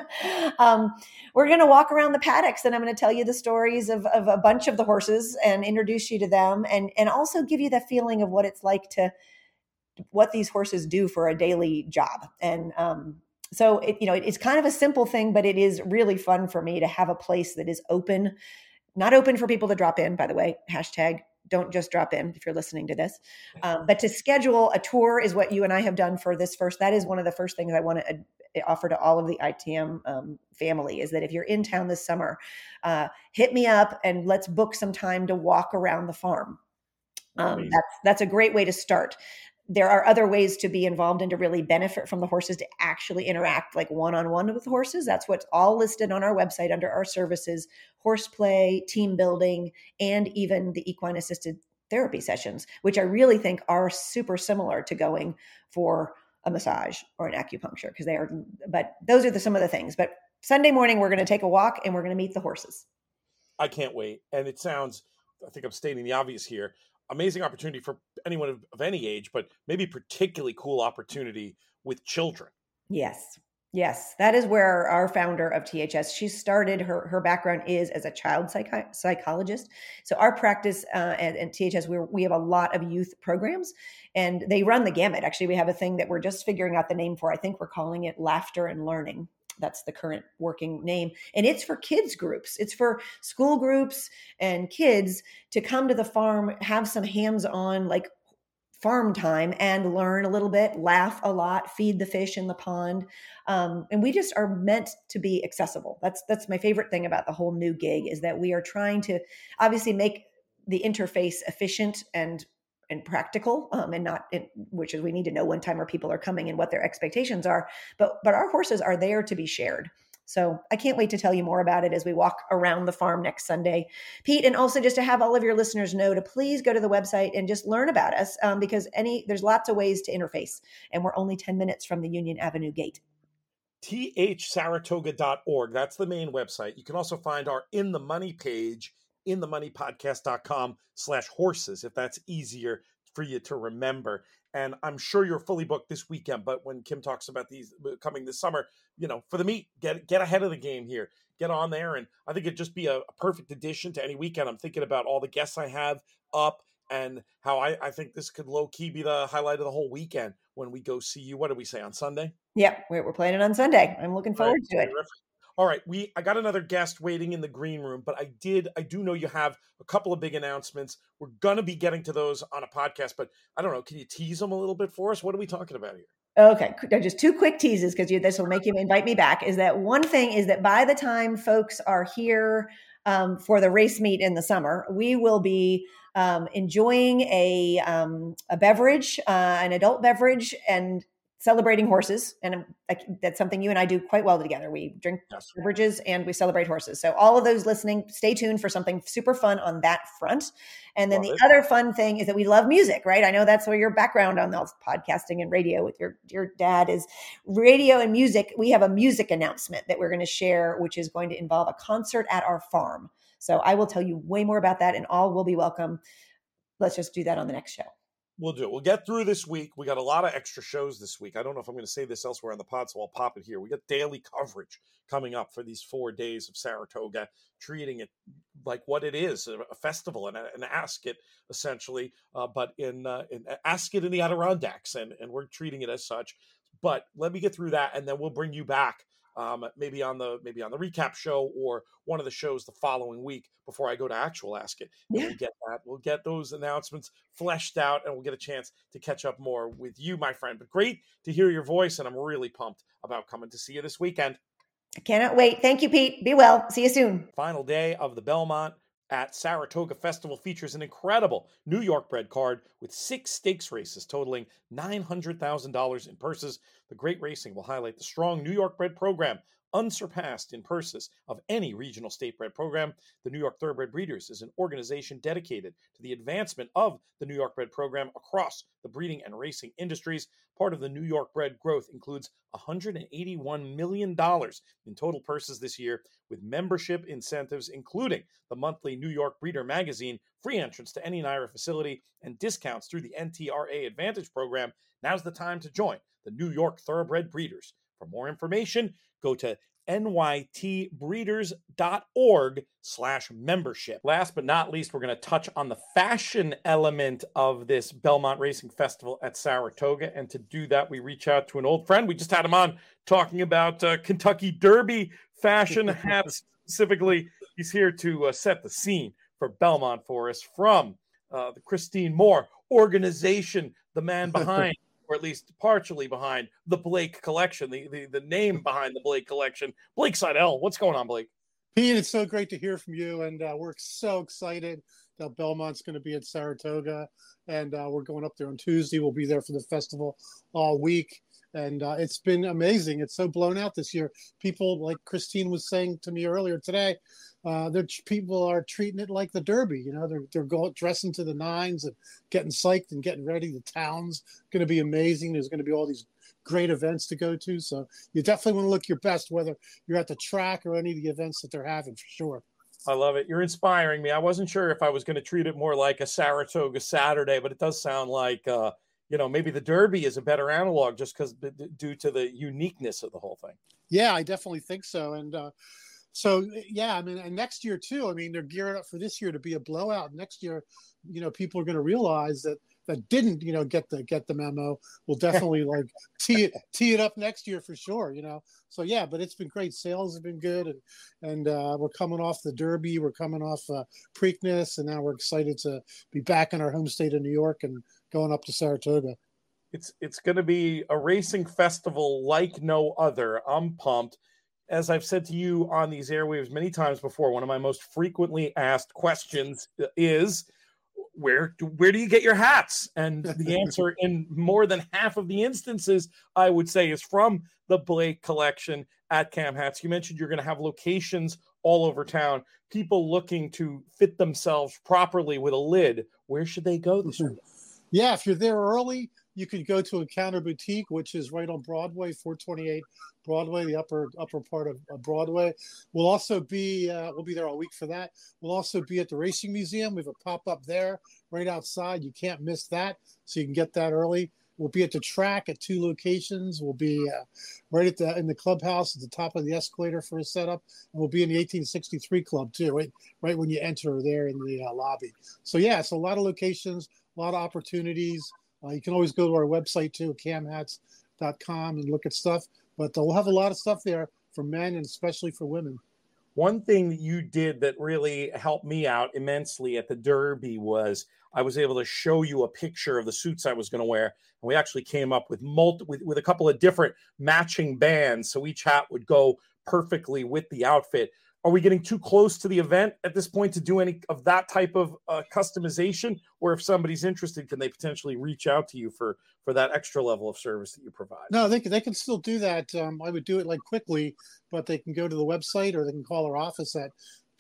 We're going to walk around the paddocks, and I'm going to tell you the stories of a bunch of the horses and introduce you to them, and also give you the feeling of what it's like to what these horses do for a daily job. And so it's kind of a simple thing, but it is really fun for me to have a place that is open, not open for people to drop in, by the way, hashtag don't just drop in if you're listening to this, but to schedule a tour is what you and I have done for this first. That is one of the first things I want to offer to all of the ITM family, is that if you're in town this summer, hit me up and let's book some time to walk around the farm. That's a great way to start. There are other ways to be involved and to really benefit from the horses, to actually interact like one-on-one with the horses. That's what's all listed on our website under our services: horseplay, team building, and even the equine assisted therapy sessions, which I really think are super similar to going for a massage or an acupuncture, because they are, but those are some of the things. But Sunday morning, we're going to take a walk and we're going to meet the horses. I can't wait. And it sounds, I think I'm stating the obvious here, amazing opportunity for anyone of any age, but maybe particularly cool opportunity with children. Yes. That is where our founder of THS, she started, her background is as a child psychologist. So our practice at THS, we have a lot of youth programs, and they run the gamut. Actually, we have a thing that we're just figuring out the name for. I think we're calling it Laughter and Learning. That's the current working name. And it's for kids groups. It's for school groups and kids to come to the farm, have some hands-on like farm time and learn a little bit, laugh a lot, feed the fish in the pond. And we just are meant to be accessible. That's my favorite thing about the whole new gig, is that we are trying to obviously make the interface efficient and and practical, and not which is we need to know when time our people are coming and what their expectations are. But our horses are there to be shared. So I can't wait to tell you more about it as we walk around the farm next Sunday, Pete. And also just to have all of your listeners know to please go to the website and just learn about us, because there's lots of ways to interface, and we're only 10 minutes from the Union Avenue gate. thsaratoga.org. That's the main website. You can also find our In the Money page, inthemoneypodcast.com/horses, if that's easier for you to remember. And I'm sure you're fully booked this weekend, but when Kim talks about these coming this summer, for the meet, get ahead of the game here. Get on there, and I think it'd just be a perfect addition to any weekend. I'm thinking about all the guests I have up and how I think this could low-key be the highlight of the whole weekend when we go see you. What did we say, on Sunday? Yeah, we're playing it on Sunday. I'm looking forward to it. Terrific. All right, I got another guest waiting in the green room, but I do know you have a couple of big announcements. We're going to be getting to those on a podcast, but I don't know. Can you tease them a little bit for us? What are we talking about here? Okay, just two quick teases, because this will make you invite me back. Is that one thing is that by the time folks are here for the race meet in the summer, we will be enjoying a beverage, an adult beverage, and celebrating horses. And that's something you and I do quite well together. We drink beverages and we celebrate horses. So all of those listening, stay tuned for something super fun on that front. And then the other fun thing is that we love music, right? I know that's where your background on the podcasting and radio with your dad is radio and music. We have a music announcement that we're going to share, which is going to involve a concert at our farm. So I will tell you way more about that, and all will be welcome. Let's just do that on the next show. We'll do it. We'll get through this week. We got a lot of extra shows this week. I don't know if I'm going to say this elsewhere on the pod, so I'll pop it here. We got daily coverage coming up for these 4 days of Saratoga, treating it like what it is, a festival, and an Ascot, essentially, but in Ascot in the Adirondacks, and we're treating it as such. But let me get through that, and then we'll bring you back. Maybe on the recap show or one of the shows the following week before I go to actual Ascot. Yeah. We'll get those announcements fleshed out, and we'll get a chance to catch up more with you, my friend. But great to hear your voice, and I'm really pumped about coming to see you this weekend. I cannot wait. Thank you, Pete. Be well. See you soon. Final day of the Belmont at Saratoga Festival features an incredible New York bred card with 6 stakes races totaling $900,000 in purses. The great racing will highlight the strong New York bred program, unsurpassed in purses of any regional state bred program. The New York Thoroughbred Breeders is an organization dedicated to the advancement of the New York bred program across the breeding and racing industries. Part of the New York bred growth includes $181 million in total purses this year, with membership incentives, including the monthly New York Breeder magazine, free entrance to any NYRA facility, and discounts through the NTRA Advantage program. Now's the time to join the New York Thoroughbred Breeders. For more information, go to nytbreeders.org/membership. Last but not least, we're going to touch on the fashion element of this Belmont Racing Festival at Saratoga. And to do that, we reach out to an old friend. We just had him on talking about Kentucky Derby fashion hats. Specifically, he's here to set the scene for Belmont for us from the Christine Moore organization, the man behind, or at least partially behind, the Blake Collection, the name behind the Blake Collection, Blake Seidel. What's going on, Blake? Pete, it's so great to hear from you, and we're so excited that Belmont's going to be at Saratoga, and we're going up there on Tuesday. We'll be there for the festival all week, and it's been amazing. It's so blown out this year. People, like Christine was saying to me earlier today, people are treating it like the Derby. You know, they're dressing to the nines and getting psyched and getting ready. The town's going to be amazing. There's going to be all these great events to go to. So you definitely want to look your best, whether you're at the track or any of the events that they're having, for sure. I love it. You're inspiring me. I wasn't sure if I was going to treat it more like a Saratoga Saturday, but it does sound like, maybe the Derby is a better analog just due to the uniqueness of the whole thing. Yeah, I definitely think so. And, and next year too, they're gearing up for this year to be a blowout. Next year, people are going to realize that didn't, get the memo will definitely tee it up next year for sure, So yeah, but it's been great. Sales have been good, and we're coming off the Derby, we're coming off Preakness, and now we're excited to be back in our home state of New York and going up to Saratoga. It's going to be a racing festival like no other. I'm pumped. As I've said to you on these airwaves many times before, one of my most frequently asked questions is, where do you get your hats? And the answer in more than half of the instances, I would say, is from the Blake collection at Cam Hats. You mentioned you're going to have locations all over town. People looking to fit themselves properly with a lid. Where should they go this week? Yeah, if you're there early, you could go to Encounter Boutique, which is right on Broadway, 428 Broadway, the upper part of Broadway. We'll also be we'll be there all week for that. We'll also be at the Racing Museum. We have a pop-up there right outside. You can't miss that, so you can get that early. We'll be at the track at 2 locations. We'll be right in the clubhouse at the top of the escalator for a setup, and we'll be in the 1863 Club too, right when you enter there in the lobby. So yeah, it's a lot of locations, a lot of opportunities. You can always go to our website too, camhats.com, and look at stuff. But we'll have a lot of stuff there for men and especially for women. One thing that you did that really helped me out immensely at the Derby was I was able to show you a picture of the suits I was going to wear. And we actually came up with with a couple of different matching bands. So each hat would go perfectly with the outfit. Are we getting too close to the event at this point to do any of that type of customization? Or if somebody's interested, can they potentially reach out to you for that extra level of service that you provide? No, they can still do that. I would do it quickly, but they can go to the website or they can call our office at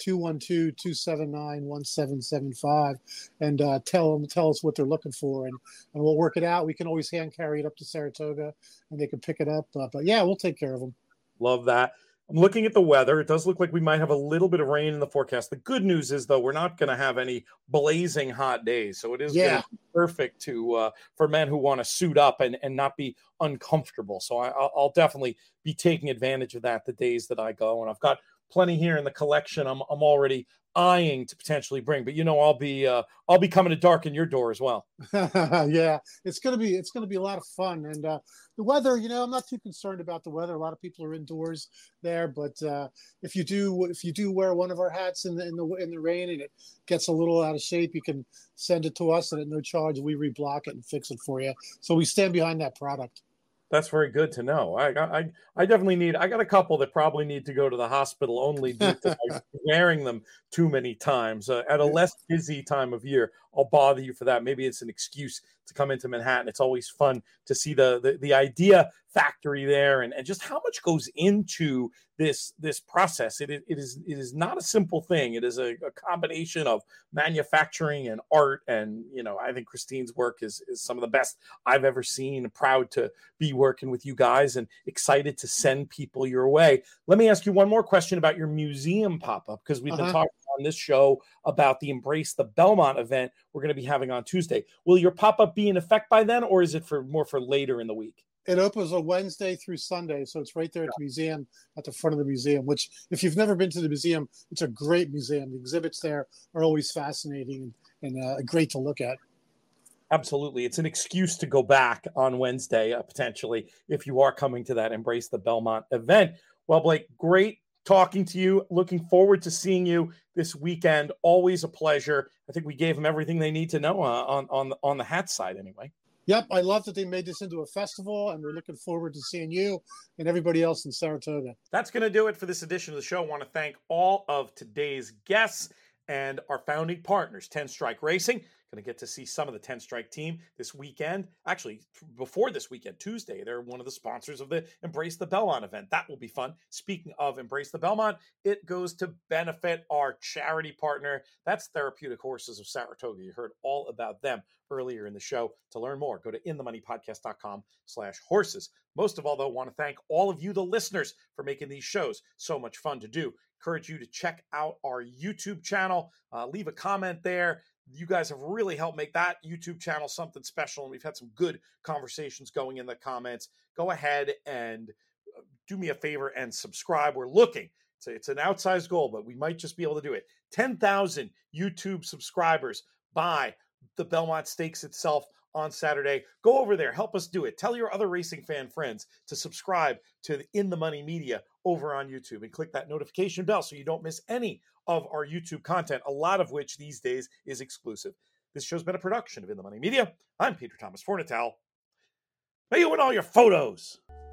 212-279-1775 and tell us what they're looking for, and we'll work it out. We can always hand carry it up to Saratoga and they can pick it up. But yeah, we'll take care of them. Love that. I'm looking at the weather. It does look like we might have a little bit of rain in the forecast. The good news is, though, we're not going to have any blazing hot days. So it is gonna be perfect for men who want to suit up and not be uncomfortable. So I'll definitely be taking advantage of that the days that I go. And I've got plenty here in the collection I'm already eyeing to potentially bring. But I'll be coming to darken your door as well. Yeah, it's gonna be a lot of fun. And the weather, I'm not too concerned about the weather. A lot of people are indoors there, but if you do wear one of our hats in the rain and it gets a little out of shape, you can send it to us, and at no charge we reblock it and fix it for you. So we stand behind that product. That's very good to know. I definitely I got a couple that probably need to go to the hospital only due to wearing them too many times. At a less busy time of year, I'll bother you for that. Maybe it's an excuse to come into Manhattan. It's always fun to see the idea factory there and just how much goes into this process. It is not a simple thing. It is a combination of manufacturing and art. And, I think Christine's work is some of the best I've ever seen. Proud to be working with you guys and excited to send people your way. Let me ask you one more question about your museum pop-up, because we've been talking on this show about the Embrace the Belmont event we're going to be having on Tuesday. Will your pop-up be in effect by then, or is it more for later in the week? It opens on Wednesday through Sunday, so it's right there at the museum, at the front of the museum, which, if you've never been to the museum, it's a great museum. The exhibits there are always fascinating and great to look at. Absolutely. It's an excuse to go back on Wednesday, potentially, if you are coming to that Embrace the Belmont event. Well, Blake, great talking to you. Looking forward to seeing you this weekend. Always a pleasure. I think we gave them everything they need to know on the hat side anyway. Yep, I love that they made this into a festival, and we're looking forward to seeing you and everybody else in Saratoga. That's going to do it for this edition of the show. I want to thank all of today's guests and our founding partners, 10 Strike Racing. Going to get to see some of the 10 Strike team this weekend. Actually, before this weekend, Tuesday, they're one of the sponsors of the Embrace the Belmont event. That will be fun. Speaking of Embrace the Belmont, it goes to benefit our charity partner. That's Therapeutic Horses of Saratoga. You heard all about them earlier in the show. To learn more, go to inthemoneypodcast.com/horses. Most of all, though, I want to thank all of you, the listeners, for making these shows so much fun to do. Encourage you to check out our YouTube channel. Leave a comment there. You guys have really helped make that YouTube channel something special, and we've had some good conversations going in the comments. Go ahead and do me a favor and subscribe. We're looking. It's an outsized goal, but we might just be able to do it. 10,000 YouTube subscribers by the Belmont Stakes itself on Saturday. Go over there. Help us do it. Tell your other racing fan friends to subscribe to In the Money Media over on YouTube and click that notification bell so you don't miss any of our YouTube content, a lot of which these days is exclusive. This show's been a production of In the Money Media. I'm Peter Thomas Fornatale. May you win all your photos.